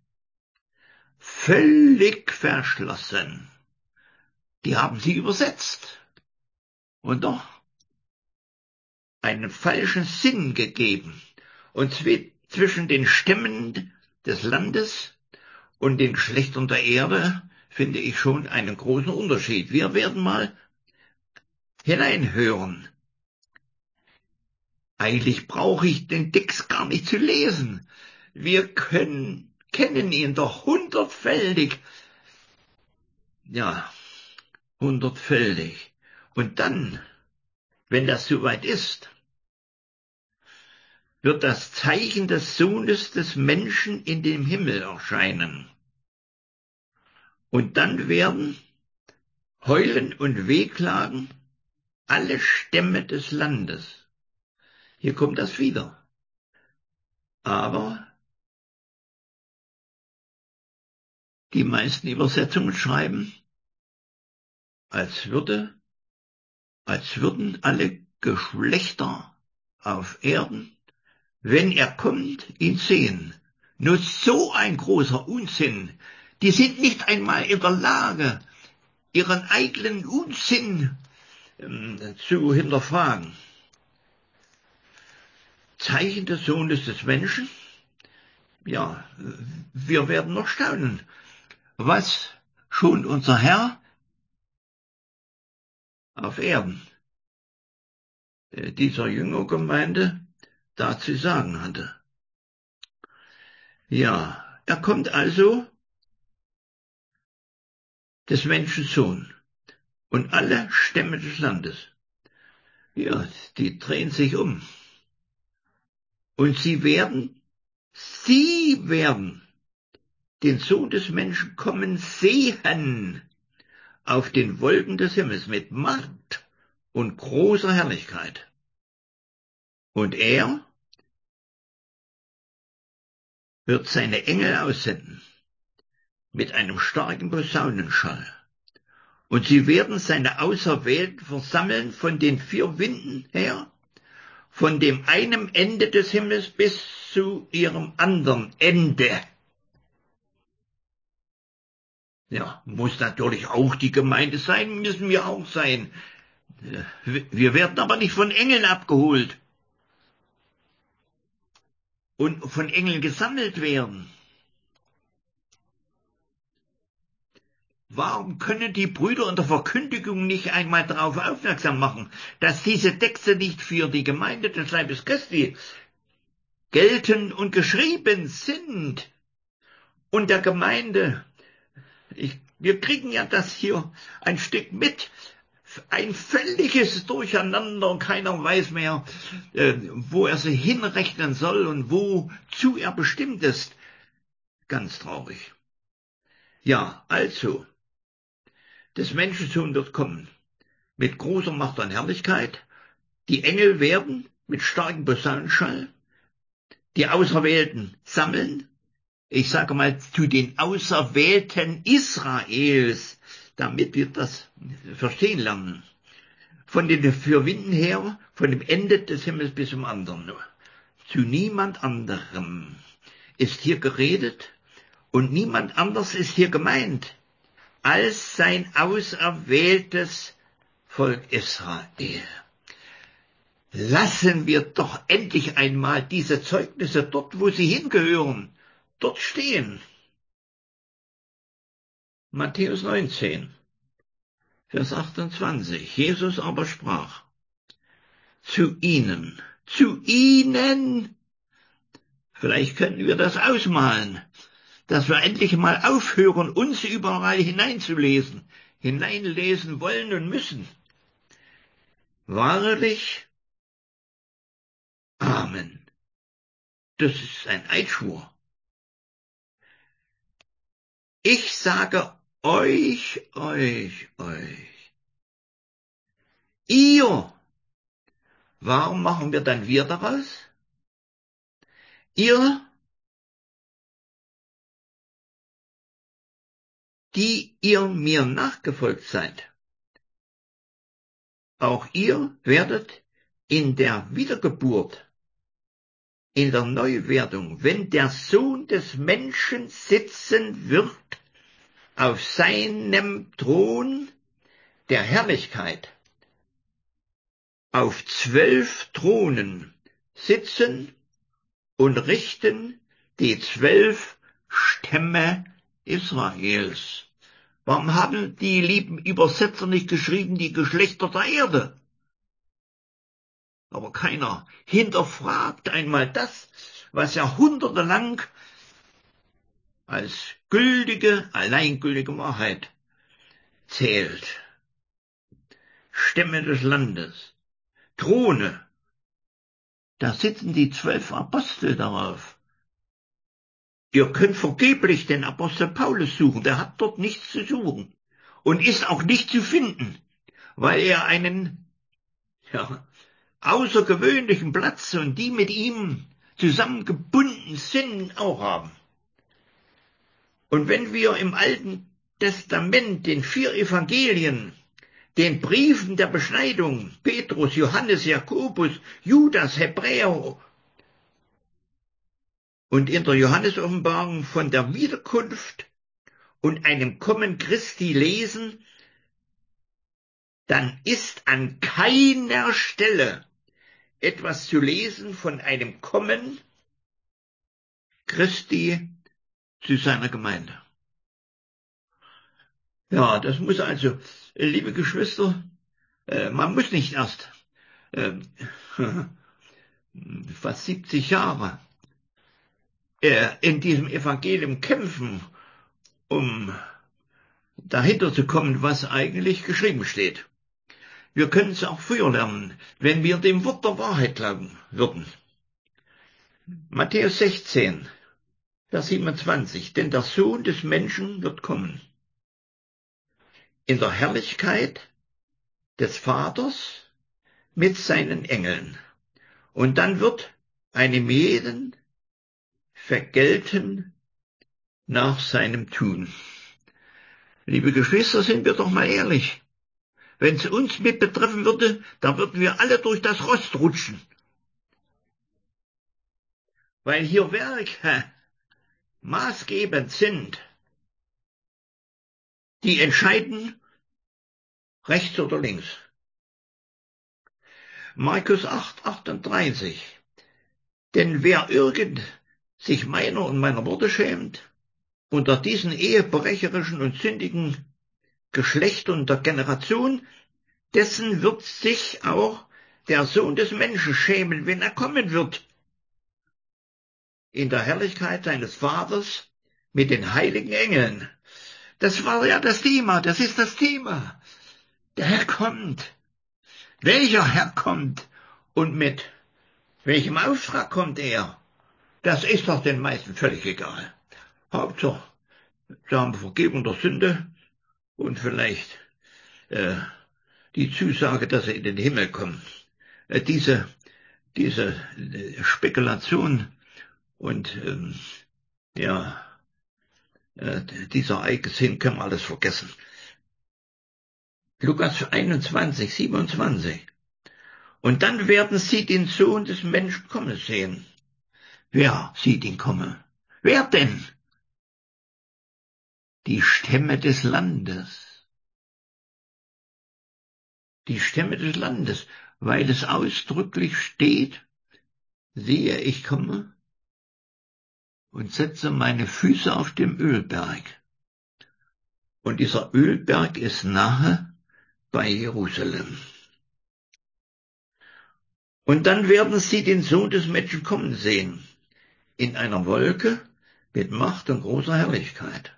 völlig verschlossen. Die haben sie übersetzt und doch einen falschen Sinn gegeben. Und zwischen den Stämmen des Landes und den Geschlechtern der Erde finde ich schon einen großen Unterschied. Wir werden mal hineinhören. Eigentlich brauche ich den Text gar nicht zu lesen. Wir können, kennen ihn doch hundertfältig. Ja, hundertfältig. Und dann, wenn das soweit ist, wird das Zeichen des Sohnes des Menschen in dem Himmel erscheinen. Und dann werden heulen und wehklagen alle Stämme des Landes. Hier kommt das wieder. Aber die meisten Übersetzungen schreiben, als würde, als würden alle Geschlechter auf Erden, wenn er kommt, ihn sehen. Nur so ein großer Unsinn. Die sind nicht einmal in der Lage, ihren eigenen Unsinn ähm, zu hinterfragen. Zeichen des Sohnes des Menschen? Ja, wir werden noch staunen, was schon unser Herr auf Erden äh, dieser Jüngergemeinde da zu sagen hatte. Ja, er kommt also des Menschen Sohn und alle Stämme des Landes. Ja, die drehen sich um. Und sie werden, sie werden den Sohn des Menschen kommen sehen auf den Wolken des Himmels mit Macht und großer Herrlichkeit. Und er wird seine Engel aussenden mit einem starken Posaunenschall. Und sie werden seine Auserwählten versammeln von den vier Winden her, von dem einen Ende des Himmels bis zu ihrem anderen Ende. Ja, muss natürlich auch die Gemeinde sein, müssen wir auch sein. Wir werden aber nicht von Engeln abgeholt und von Engeln gesammelt werden. Warum können die Brüder in der Verkündigung nicht einmal darauf aufmerksam machen, dass diese Texte nicht für die Gemeinde des Leibes Christi gelten und geschrieben sind? Und der Gemeinde, ich, wir kriegen ja das hier ein Stück mit, ein völliges Durcheinander und keiner weiß mehr, äh, wo er sie hinrechnen soll und wozu er bestimmt ist. Ganz traurig. Ja, also, des Menschensohn wird kommen, mit großer Macht und Herrlichkeit. Die Engel werden mit starkem Posaunenschall die Auserwählten sammeln. Ich sage mal, zu den Auserwählten Israels, damit wir das verstehen lernen. Von den vier Winden her, von dem Ende des Himmels bis zum anderen. Zu niemand anderem ist hier geredet und niemand anders ist hier gemeint als sein auserwähltes Volk Israel. Lassen wir doch endlich einmal diese Zeugnisse dort, wo sie hingehören, dort stehen. Matthäus neunzehn, Vers achtundzwanzig. Jesus aber sprach zu ihnen, zu ihnen. Vielleicht könnten wir das ausmalen, dass wir endlich mal aufhören, uns überall hineinzulesen, hineinlesen wollen und müssen. Wahrlich, Amen. Das ist ein Eidschwur. Ich sage euch, euch, euch. Ihr. Warum machen wir dann wir daraus? Ihr, die ihr mir nachgefolgt seid. Auch ihr werdet in der Wiedergeburt, in der Neuwerdung, wenn der Sohn des Menschen sitzen wird, auf seinem Thron der Herrlichkeit, auf zwölf Thronen sitzen und richten die zwölf Stämme Israels. Warum haben die lieben Übersetzer nicht geschrieben, die Geschlechter der Erde? Aber keiner hinterfragt einmal das, was jahrhundertelang als gültige, alleingültige Wahrheit zählt. Stämme des Landes, Throne, da sitzen die zwölf Apostel darauf. Ihr könnt vergeblich den Apostel Paulus suchen, der hat dort nichts zu suchen und ist auch nicht zu finden, weil er einen ja, außergewöhnlichen Platz und die mit ihm zusammengebunden sind auch haben. Und wenn wir im Alten Testament den vier Evangelien, den Briefen der Beschneidung, Petrus, Johannes, Jakobus, Judas, Hebräer und in der Johannes-Offenbarung von der Wiederkunft und einem Kommen Christi lesen, dann ist an keiner Stelle etwas zu lesen von einem Kommen Christi zu seiner Gemeinde. Ja, das muss also, liebe Geschwister, äh, man muss nicht erst äh, fast siebzig Jahre äh, in diesem Evangelium kämpfen, um dahinter zu kommen, was eigentlich geschrieben steht. Wir können es auch früher lernen, wenn wir dem Wort der Wahrheit glauben würden. Matthäus sechzehn, Vers siebenundzwanzig. Denn der Sohn des Menschen wird kommen in der Herrlichkeit des Vaters mit seinen Engeln. Und dann wird einem jeden vergelten nach seinem Tun. Liebe Geschwister, sind wir doch mal ehrlich. Wenn es uns mit betreffen würde, dann würden wir alle durch das Rost rutschen. Weil hier Werke maßgebend sind, die entscheiden, rechts oder links. Markus acht, achtunddreißig. Denn wer irgend sich meiner und meiner Worte schämt, unter diesen ehebrecherischen und sündigen Geschlechtern der Generation, dessen wird sich auch der Sohn des Menschen schämen, wenn er kommen wird, in der Herrlichkeit seines Vaters mit den heiligen Engeln. Das war ja das Thema, das ist das Thema. Der Herr kommt. Welcher Herr kommt? Und mit welchem Auftrag kommt er? Das ist doch den meisten völlig egal. Hauptsache, sie haben Vergebung der Sünde und vielleicht äh, die Zusage, dass sie in den Himmel kommen. Äh, diese diese äh, Spekulation und ähm, ja, äh, dieser Eigensinn können wir alles vergessen. Lukas einundzwanzig, siebenundzwanzig. Und dann werden sie den Sohn des Menschen kommen sehen. Wer sieht ihn kommen? Wer denn? Die Stämme des Landes. Die Stämme des Landes, weil es ausdrücklich steht, siehe, ich komme und setze meine Füße auf dem Ölberg. Und dieser Ölberg ist nahe bei Jerusalem. Und dann werden sie den Sohn des Menschen kommen sehen, in einer Wolke mit Macht und großer Herrlichkeit.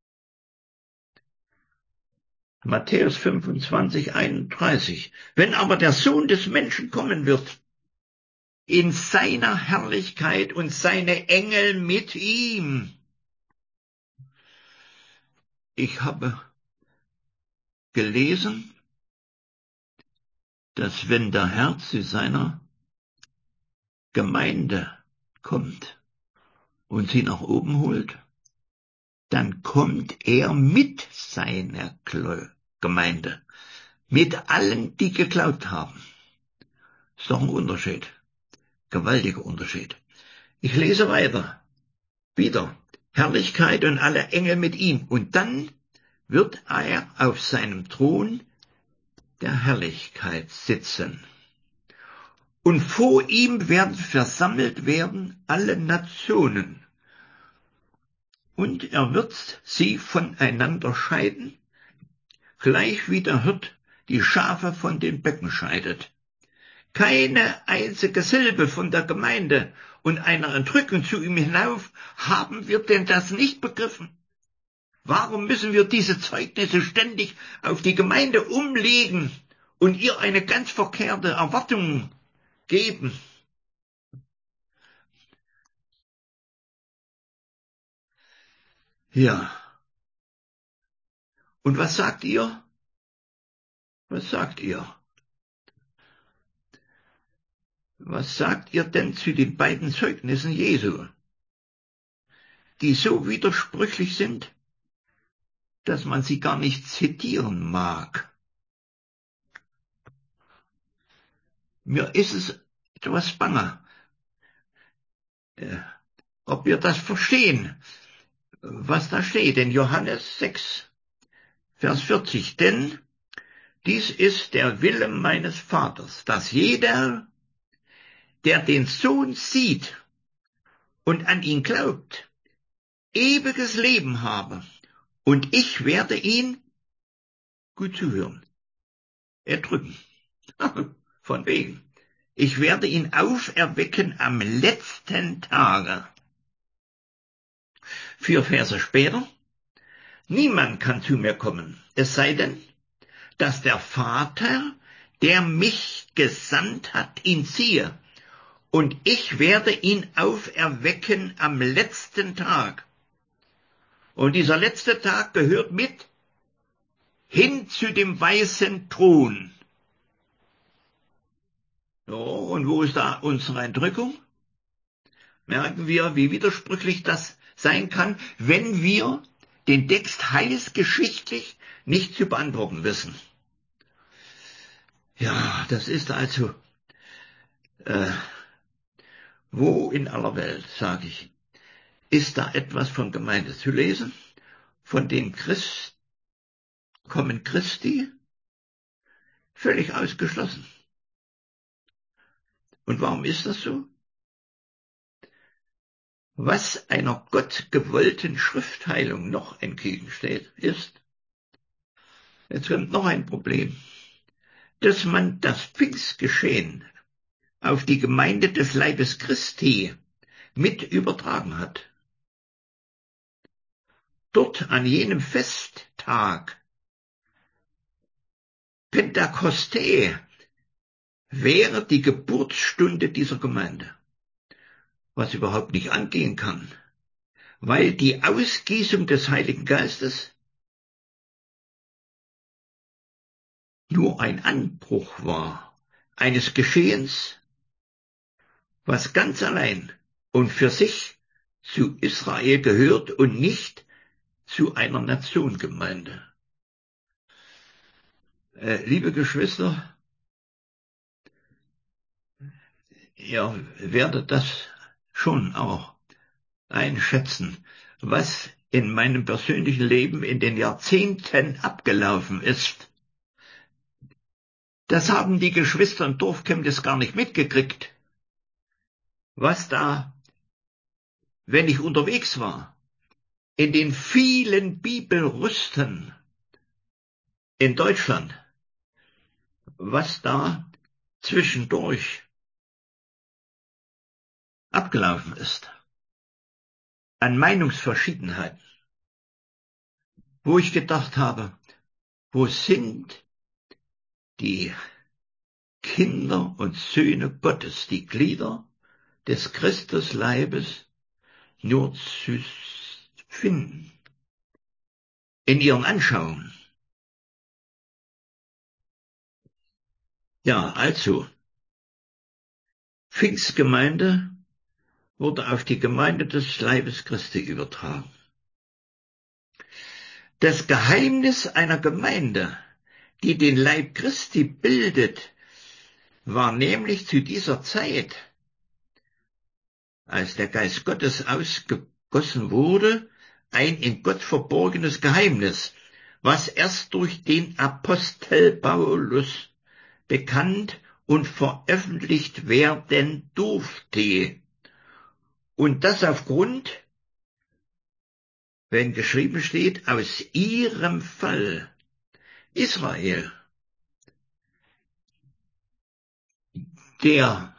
Matthäus fünfundzwanzig, einunddreißig. Wenn aber der Sohn des Menschen kommen wird, in seiner Herrlichkeit und seine Engel mit ihm. Ich habe gelesen, dass wenn der Herr zu seiner Gemeinde kommt und sie nach oben holt, dann kommt er mit seiner Gemeinde, mit allen, die geglaubt haben. Ist doch ein Unterschied, gewaltiger Unterschied. Ich lese weiter, wieder, Herrlichkeit und alle Engel mit ihm. Und dann wird er auf seinem Thron der Herrlichkeit sitzen. Und vor ihm werden versammelt werden alle Nationen. Und er wird sie voneinander scheiden, gleich wie der Hirt die Schafe von den Böcken scheidet. Keine einzige Silbe von der Gemeinde und einer Entrückung zu ihm hinauf haben wir denn das nicht begriffen. Warum müssen wir diese Zeugnisse ständig auf die Gemeinde umlegen und ihr eine ganz verkehrte Erwartung geben? Ja. Und was sagt ihr? Was sagt ihr? Was sagt ihr denn zu den beiden Zeugnissen Jesu, die so widersprüchlich sind, dass man sie gar nicht zitieren mag? Mir ist es etwas bange, äh, ob wir das verstehen, was da steht in Johannes sechs, Vers vierzig. Denn dies ist der Wille meines Vaters, dass jeder, der den Sohn sieht und an ihn glaubt, ewiges Leben habe. Und ich werde ihn, gut zuhören, erdrücken. Von wegen. Ich werde ihn auferwecken am letzten Tage. Vier Verse später. Niemand kann zu mir kommen, es sei denn, dass der Vater, der mich gesandt hat, ihn ziehe. Und ich werde ihn auferwecken am letzten Tag. Und dieser letzte Tag gehört mit hin zu dem weißen Thron. So, und wo ist da unsere Entrückung? Merken wir, wie widersprüchlich das sein kann, wenn wir den Text heilsgeschichtlich nicht zu beantworten wissen. Ja, das ist also, äh, wo in aller Welt, sage ich, ist da etwas von Gemeinde zu lesen? Von dem Christ, Kommen Christi? Völlig ausgeschlossen. Und warum ist das so? Was einer gottgewollten Schriftheilung noch entgegensteht, ist, jetzt kommt noch ein Problem, dass man das Pfingstgeschehen auf die Gemeinde des Leibes Christi mit übertragen hat. Dort an jenem Festtag Pentekoste wäre die Geburtsstunde dieser Gemeinde, was überhaupt nicht angehen kann, weil die Ausgießung des Heiligen Geistes nur ein Anbruch war eines Geschehens, was ganz allein und für sich zu Israel gehört und nicht zu einer Nationgemeinde. Äh, liebe Geschwister, ihr werdet das schon auch einschätzen, was in meinem persönlichen Leben in den Jahrzehnten abgelaufen ist. Das haben die Geschwister im Dorf Chemnitz gar nicht mitgekriegt, was da, wenn ich unterwegs war, in den vielen Bibelrüsten in Deutschland, was da zwischendurch abgelaufen ist, an Meinungsverschiedenheiten, wo ich gedacht habe, wo sind die Kinder und Söhne Gottes, die Glieder des Christusleibes, nur zu finden in ihren Anschauungen. Ja, also, Pfingstgemeinde wurde auf die Gemeinde des Leibes Christi übertragen. Das Geheimnis einer Gemeinde, die den Leib Christi bildet, war nämlich zu dieser Zeit, als der Geist Gottes ausgegossen wurde, ein in Gott verborgenes Geheimnis, was erst durch den Apostel Paulus bekannt und veröffentlicht werden durfte. Und das aufgrund, wenn geschrieben steht, aus ihrem Fall Israel, der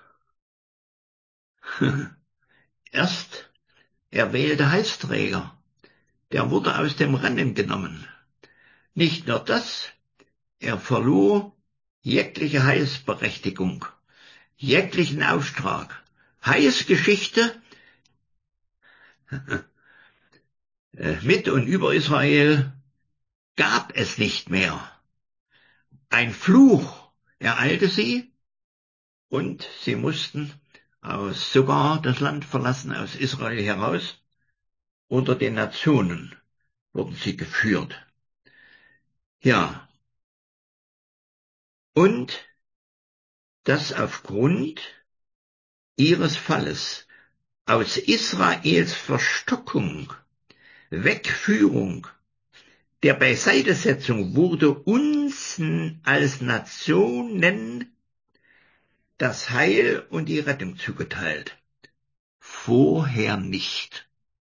erst erwählte Heilsträger, der wurde aus dem Rennen genommen. Nicht nur das, er verlor jegliche Heilsberechtigung, jeglichen Auftrag. Heilsgeschichte mit und über Israel gab es nicht mehr. Ein Fluch ereilte sie und sie mussten aus, sogar das Land verlassen, aus Israel heraus. Unter den Nationen wurden sie geführt. Ja, und das aufgrund ihres Falles, aus Israels Verstockung, Wegführung, der Beiseitesetzung wurde uns als Nationen das Heil und die Rettung zugeteilt. Vorher nicht.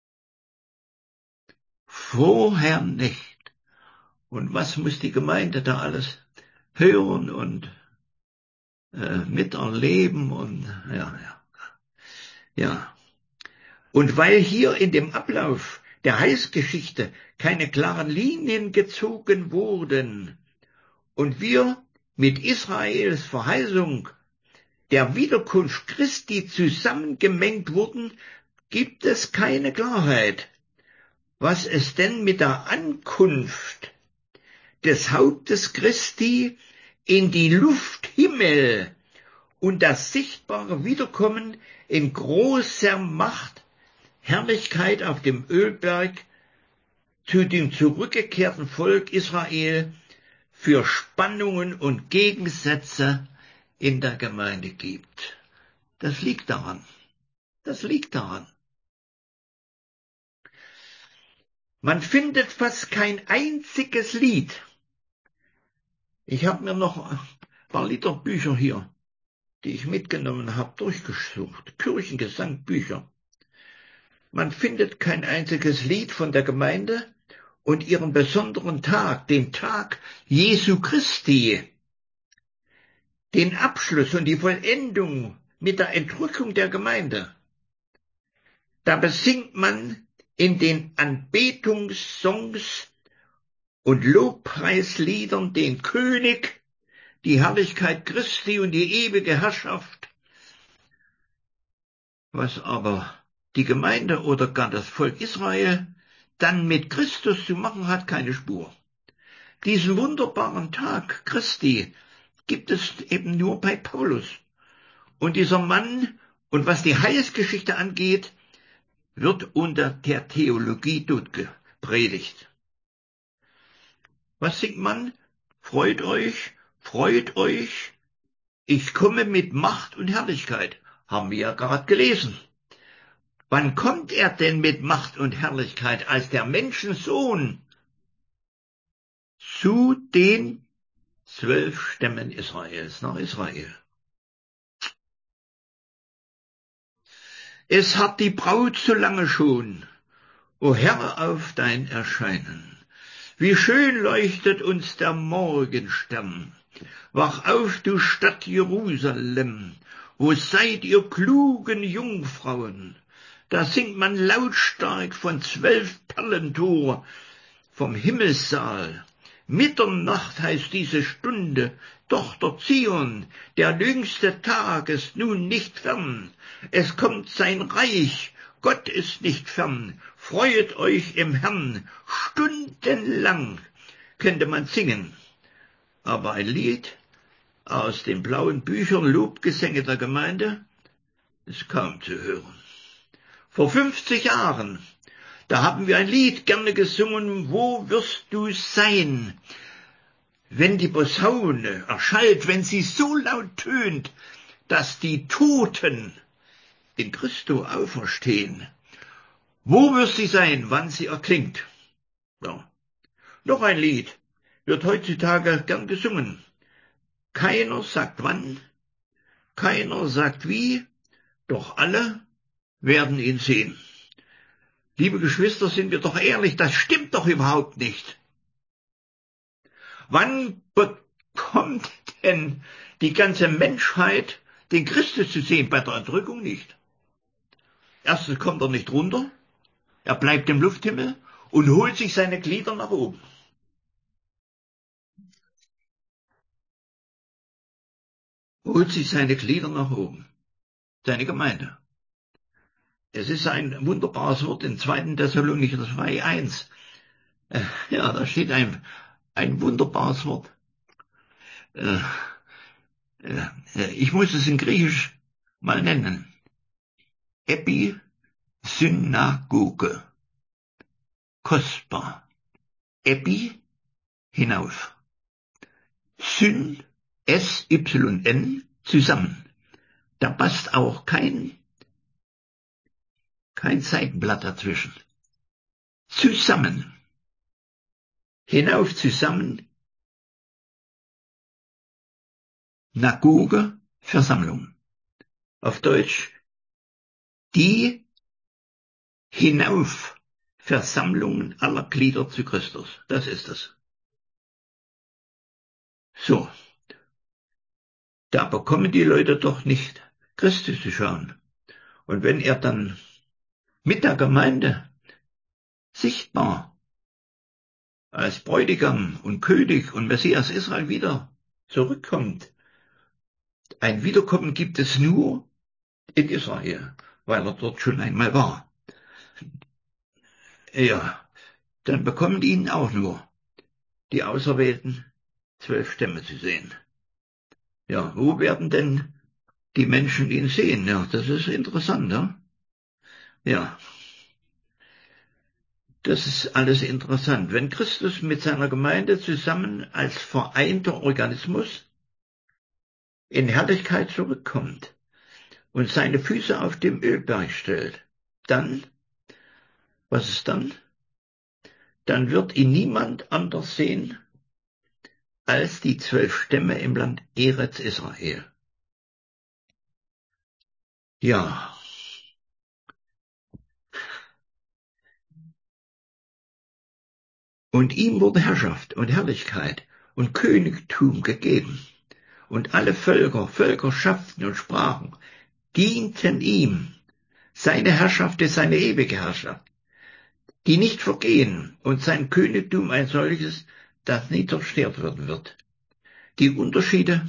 Vorher nicht. Und was muss die Gemeinde da alles hören und äh, miterleben und ja, ja, ja. Und weil hier in dem Ablauf der Heilsgeschichte keine klaren Linien gezogen wurden und wir mit Israels Verheißung der Wiederkunft Christi zusammengemengt wurden, gibt es keine Klarheit, was es denn mit der Ankunft des Hauptes Christi in die Lufthimmel und das sichtbare Wiederkommen in großer Macht, Herrlichkeit auf dem Ölberg zu dem zurückgekehrten Volk Israel für Spannungen und Gegensätze in der Gemeinde gibt. Das liegt daran. Das liegt daran. Man findet fast kein einziges Lied. Ich habe mir noch ein paar Liederbücher hier, die ich mitgenommen habe, durchgesucht. Kirchengesangbücher. Man findet kein einziges Lied von der Gemeinde und ihren besonderen Tag, den Tag Jesu Christi, den Abschluss und die Vollendung mit der Entrückung der Gemeinde. Da besingt man in den Anbetungssongs und Lobpreisliedern den König die Herrlichkeit Christi und die ewige Herrschaft. Was aber die Gemeinde oder gar das Volk Israel dann mit Christus zu machen hat, keine Spur. Diesen wunderbaren Tag Christi gibt es eben nur bei Paulus. Und dieser Mann, und was die Heilsgeschichte angeht, wird unter der Theologie dort gepredigt. Was singt man? Freut euch, freut euch, ich komme mit Macht und Herrlichkeit. Haben wir ja gerade gelesen. Wann kommt er denn mit Macht und Herrlichkeit als der Menschensohn zu den zwölf Stämmen Israels, nach Israel? Es hat die Braut so lange schon, o Herr, auf dein Erscheinen. Wie schön leuchtet uns der Morgenstern. Wach auf, du Stadt Jerusalem, wo seid ihr klugen Jungfrauen? Da singt man lautstark von zwölf Perlentor, vom Himmelssaal. Mitternacht heißt diese Stunde, Tochter Zion, der jüngste Tag ist nun nicht fern. Es kommt sein Reich, Gott ist nicht fern. Freut euch im Herrn, stundenlang könnte man singen. Aber ein Lied aus den blauen Büchern Lobgesänge der Gemeinde ist kaum zu hören. Vor fünfzig Jahren, da haben wir ein Lied gerne gesungen, wo wirst du sein, wenn die Posaune erschallt, wenn sie so laut tönt, dass die Toten in Christo auferstehen. Wo wirst du sein, wann sie erklingt? Ja. Noch ein Lied wird heutzutage gern gesungen. Keiner sagt wann, keiner sagt wie, doch alle werden ihn sehen. Liebe Geschwister, sind wir doch ehrlich, das stimmt doch überhaupt nicht. Wann bekommt denn die ganze Menschheit den Christus zu sehen? Bei der Entrückung nicht. Erstens kommt er nicht runter, er bleibt im Lufthimmel und holt sich seine Glieder nach oben. Holt sich seine Glieder nach oben. Seine Gemeinde. Es ist ein wunderbares Wort in zweiten Thessalonicher zwei eins. Äh, ja, da steht ein, ein wunderbares Wort. Äh, äh, ich muss es in Griechisch mal nennen. Episynagoge. Kostbar. Epi, hinauf. Syn, S Y N, zusammen. Da passt auch kein, kein Seitenblatt dazwischen. Zusammen. Hinauf zusammen. Nagoge, Versammlung. Auf Deutsch, die hinauf Versammlungen aller Glieder zu Christus. Das ist es. So. Da bekommen die Leute doch nicht Christus zu schauen. Und wenn er dann mit der Gemeinde sichtbar als Bräutigam und König und Messias Israel wieder zurückkommt, ein Wiederkommen gibt es nur in Israel, weil er dort schon einmal war. Ja, dann bekommen ihnen auch nur die auserwählten zwölf Stämme zu sehen. Ja, wo werden denn die Menschen ihn sehen? Ja, das ist interessant, ja? Ja. Das ist alles interessant. Wenn Christus mit seiner Gemeinde zusammen als vereinter Organismus in Herrlichkeit zurückkommt und seine Füße auf dem Ölberg stellt, dann, was ist dann? Dann wird ihn niemand anders sehen als die zwölf Stämme im Land Eretz Israel. Ja. Und ihm wurde Herrschaft und Herrlichkeit und Königtum gegeben. Und alle Völker, Völkerschaften und Sprachen dienten ihm. Seine Herrschaft ist seine ewige Herrschaft, die nicht vergehen, und sein Königtum ein solches, das nie zerstört werden wird. Die Unterschiede,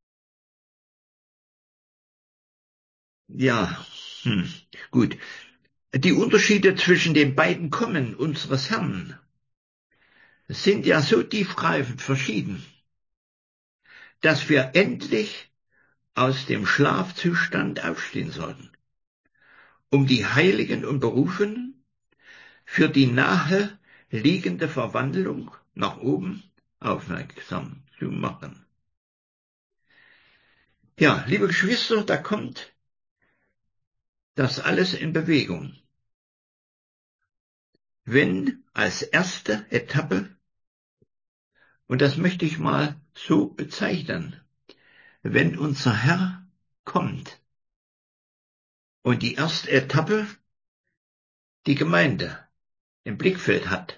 ja, hm, gut. Die Unterschiede zwischen den beiden Kommen unseres Herrn sind ja so tiefgreifend verschieden, dass wir endlich aus dem Schlafzustand aufstehen sollten, um die Heiligen und Berufenen für die nahe liegende Verwandlung nach oben aufmerksam zu machen. Ja, liebe Geschwister, da kommt das alles in Bewegung. Wenn als erste Etappe, und das möchte ich mal so bezeichnen, wenn unser Herr kommt und die erste Etappe die Gemeinde im Blickfeld hat,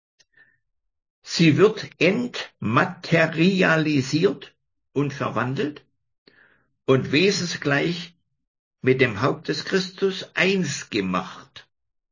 sie wird entmaterialisiert und verwandelt und wesensgleich mit dem Haupt des Christus eins gemacht.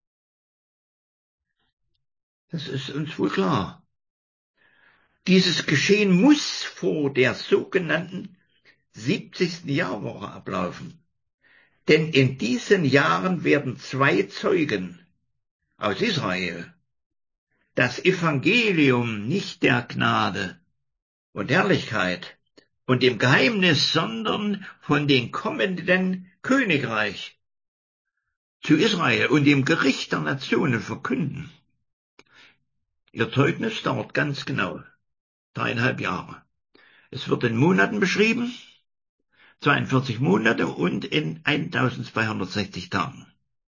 Das ist uns wohl klar. Dieses Geschehen muss vor der sogenannten siebzigsten Jahrwoche ablaufen. Denn in diesen Jahren werden zwei Zeugen aus Israel das Evangelium nicht der Gnade und Herrlichkeit und dem Geheimnis, sondern von dem kommenden Königreich zu Israel und dem Gericht der Nationen verkünden. Ihr Zeugnis dauert ganz genau dreieinhalb Jahre. Es wird in Monaten beschrieben, zweiundvierzig Monate und in eintausendzweihundertsechzig Tagen.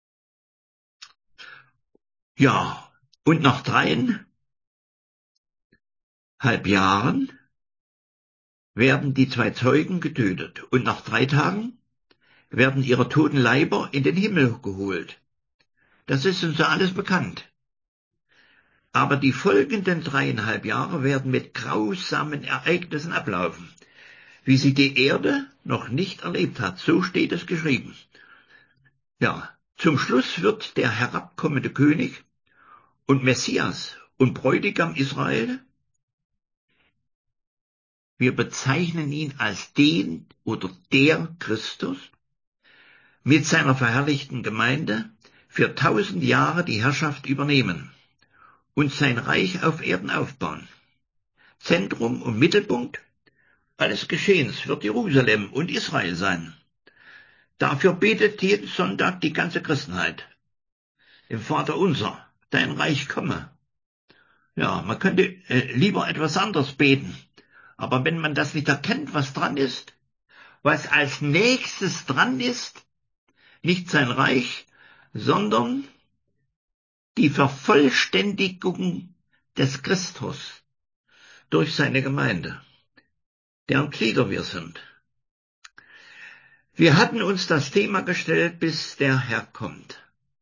Ja, und nach dreieinhalb Jahren werden die zwei Zeugen getötet und nach drei Tagen werden ihre toten Leiber in den Himmel geholt. Das ist uns ja alles bekannt. Aber die folgenden dreieinhalb Jahre werden mit grausamen Ereignissen ablaufen, wie sie die Erde noch nicht erlebt hat. So steht es geschrieben. Ja, zum Schluss wird der herabkommende König und Messias und Bräutigam Israel, wir bezeichnen ihn als den oder der Christus, mit seiner verherrlichten Gemeinde für tausend Jahre die Herrschaft übernehmen und sein Reich auf Erden aufbauen. Zentrum und Mittelpunkt alles Geschehens wird Jerusalem und Israel sein. Dafür betet jeden Sonntag die ganze Christenheit. Im Vater unser, dein Reich komme. Ja, man könnte äh, lieber etwas anderes beten. Aber wenn man das nicht erkennt, was dran ist, was als nächstes dran ist, nicht sein Reich, sondern die Vervollständigung des Christus durch seine Gemeinde, deren Glieder wir sind. Wir hatten uns das Thema gestellt, bis der Herr kommt.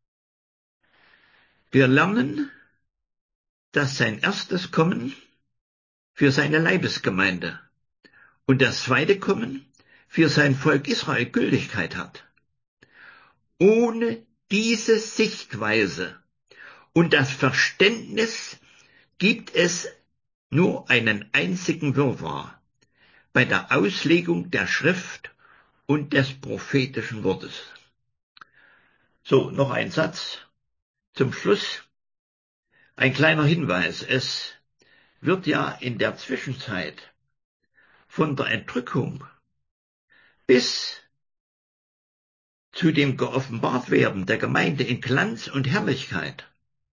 Wir lernen, dass sein erstes Kommen für seine Leibesgemeinde und das zweite Kommen für sein Volk Israel Gültigkeit hat. Ohne diese Sichtweise und das Verständnis gibt es nur einen einzigen Wirrwarr bei der Auslegung der Schrift und des prophetischen Wortes. So, noch ein Satz zum Schluss. Ein kleiner Hinweis. Es wird ja in der Zwischenzeit von der Entrückung bis zu dem Geoffenbartwerden der Gemeinde in Glanz und Herrlichkeit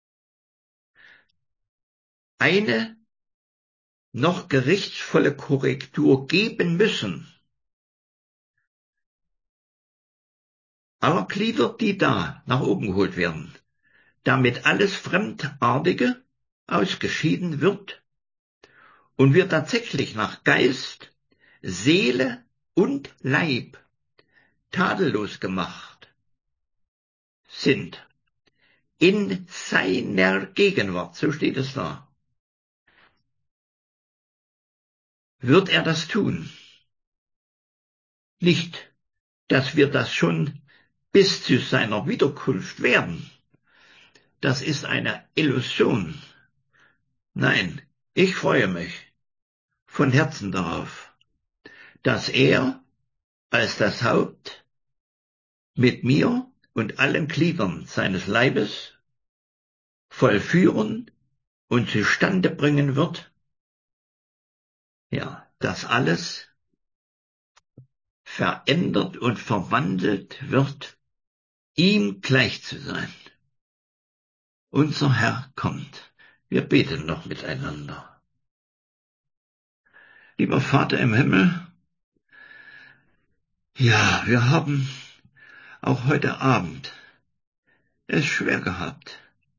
eine noch gerichtsvolle Korrektur geben müssen. Aller Glieder, die da nach oben geholt werden, damit alles Fremdartige ausgeschieden wird und wir tatsächlich nach Geist, Seele und Leib tadellos gemacht sind. In seiner Gegenwart, so steht es da. Wird er das tun? Nicht, dass wir das schon bis zu seiner Wiederkunft werden. Das ist eine Illusion. Nein, ich freue mich von Herzen darauf, dass er als das Haupt mit mir und allen Gliedern seines Leibes vollführen und zustande bringen wird, ja, dass alles verändert und verwandelt wird, ihm gleich zu sein. Unser Herr kommt. Wir beten noch miteinander. Lieber Vater im Himmel, ja, wir haben auch heute Abend es schwer gehabt,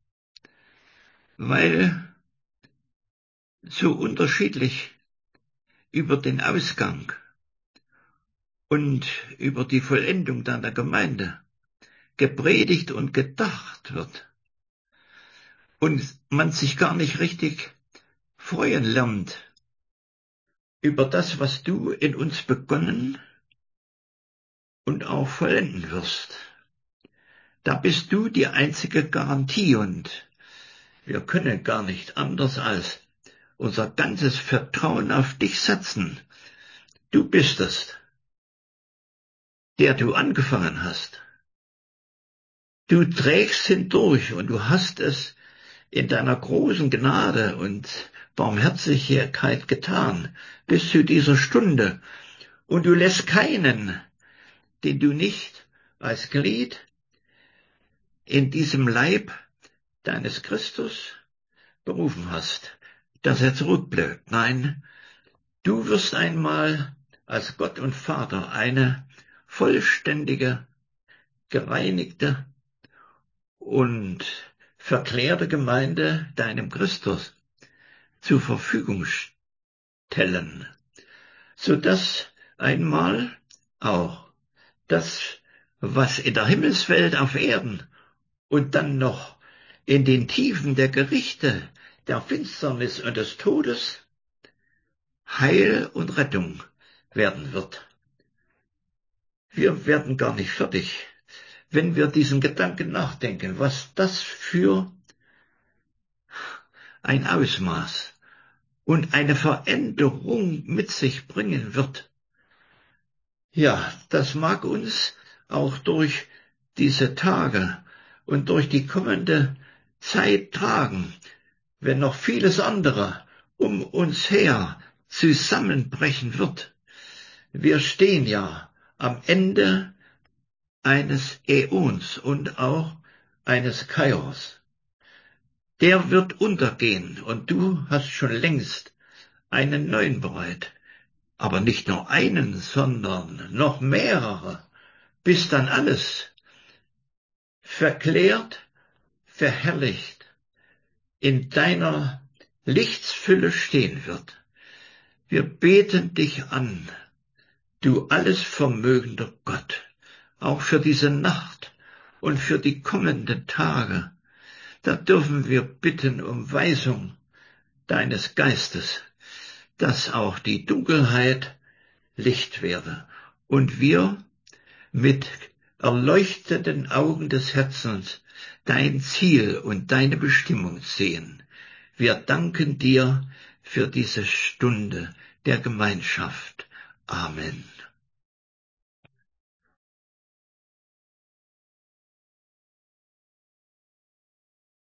weil so unterschiedlich über den Ausgang und über die Vollendung deiner Gemeinde gepredigt und gedacht wird und man sich gar nicht richtig freuen lernt über das, was du in uns begonnen und auch vollenden wirst. Da bist du die einzige Garantie und wir können gar nicht anders als unser ganzes Vertrauen auf dich setzen. Du bist es, der du angefangen hast. Du trägst hindurch und du hast es in deiner großen Gnade und Barmherzigkeit getan, bis zu dieser Stunde. Und du lässt keinen, den du nicht als Glied in diesem Leib deines Christus berufen hast, dass er zurückbleibt. Nein, du wirst einmal als Gott und Vater eine vollständige, gereinigte und verklärte Gemeinde deinem Christus zur Verfügung stellen, so dass einmal auch das, was in der Himmelswelt auf Erden und dann noch in den Tiefen der Gerichte, der Finsternis und des Todes Heil und Rettung werden wird. Wir werden gar nicht fertig, wenn wir diesen Gedanken nachdenken, was das für ein Ausmaß und eine Veränderung mit sich bringen wird. Ja, das mag uns auch durch diese Tage und durch die kommende Zeit tragen, wenn noch vieles andere um uns her zusammenbrechen wird. Wir stehen ja am Ende eines Äons und auch eines Kairos. Der wird untergehen und du hast schon längst einen neuen bereit. Aber nicht nur einen, sondern noch mehrere, bis dann alles verklärt, verherrlicht in deiner Lichtsfülle stehen wird. Wir beten dich an, du alles vermögender Gott, auch für diese Nacht und für die kommenden Tage. Da dürfen wir bitten um Weisung deines Geistes, dass auch die Dunkelheit Licht werde und wir mit erleuchteten Augen des Herzens dein Ziel und deine Bestimmung sehen. Wir danken dir für diese Stunde der Gemeinschaft. Amen.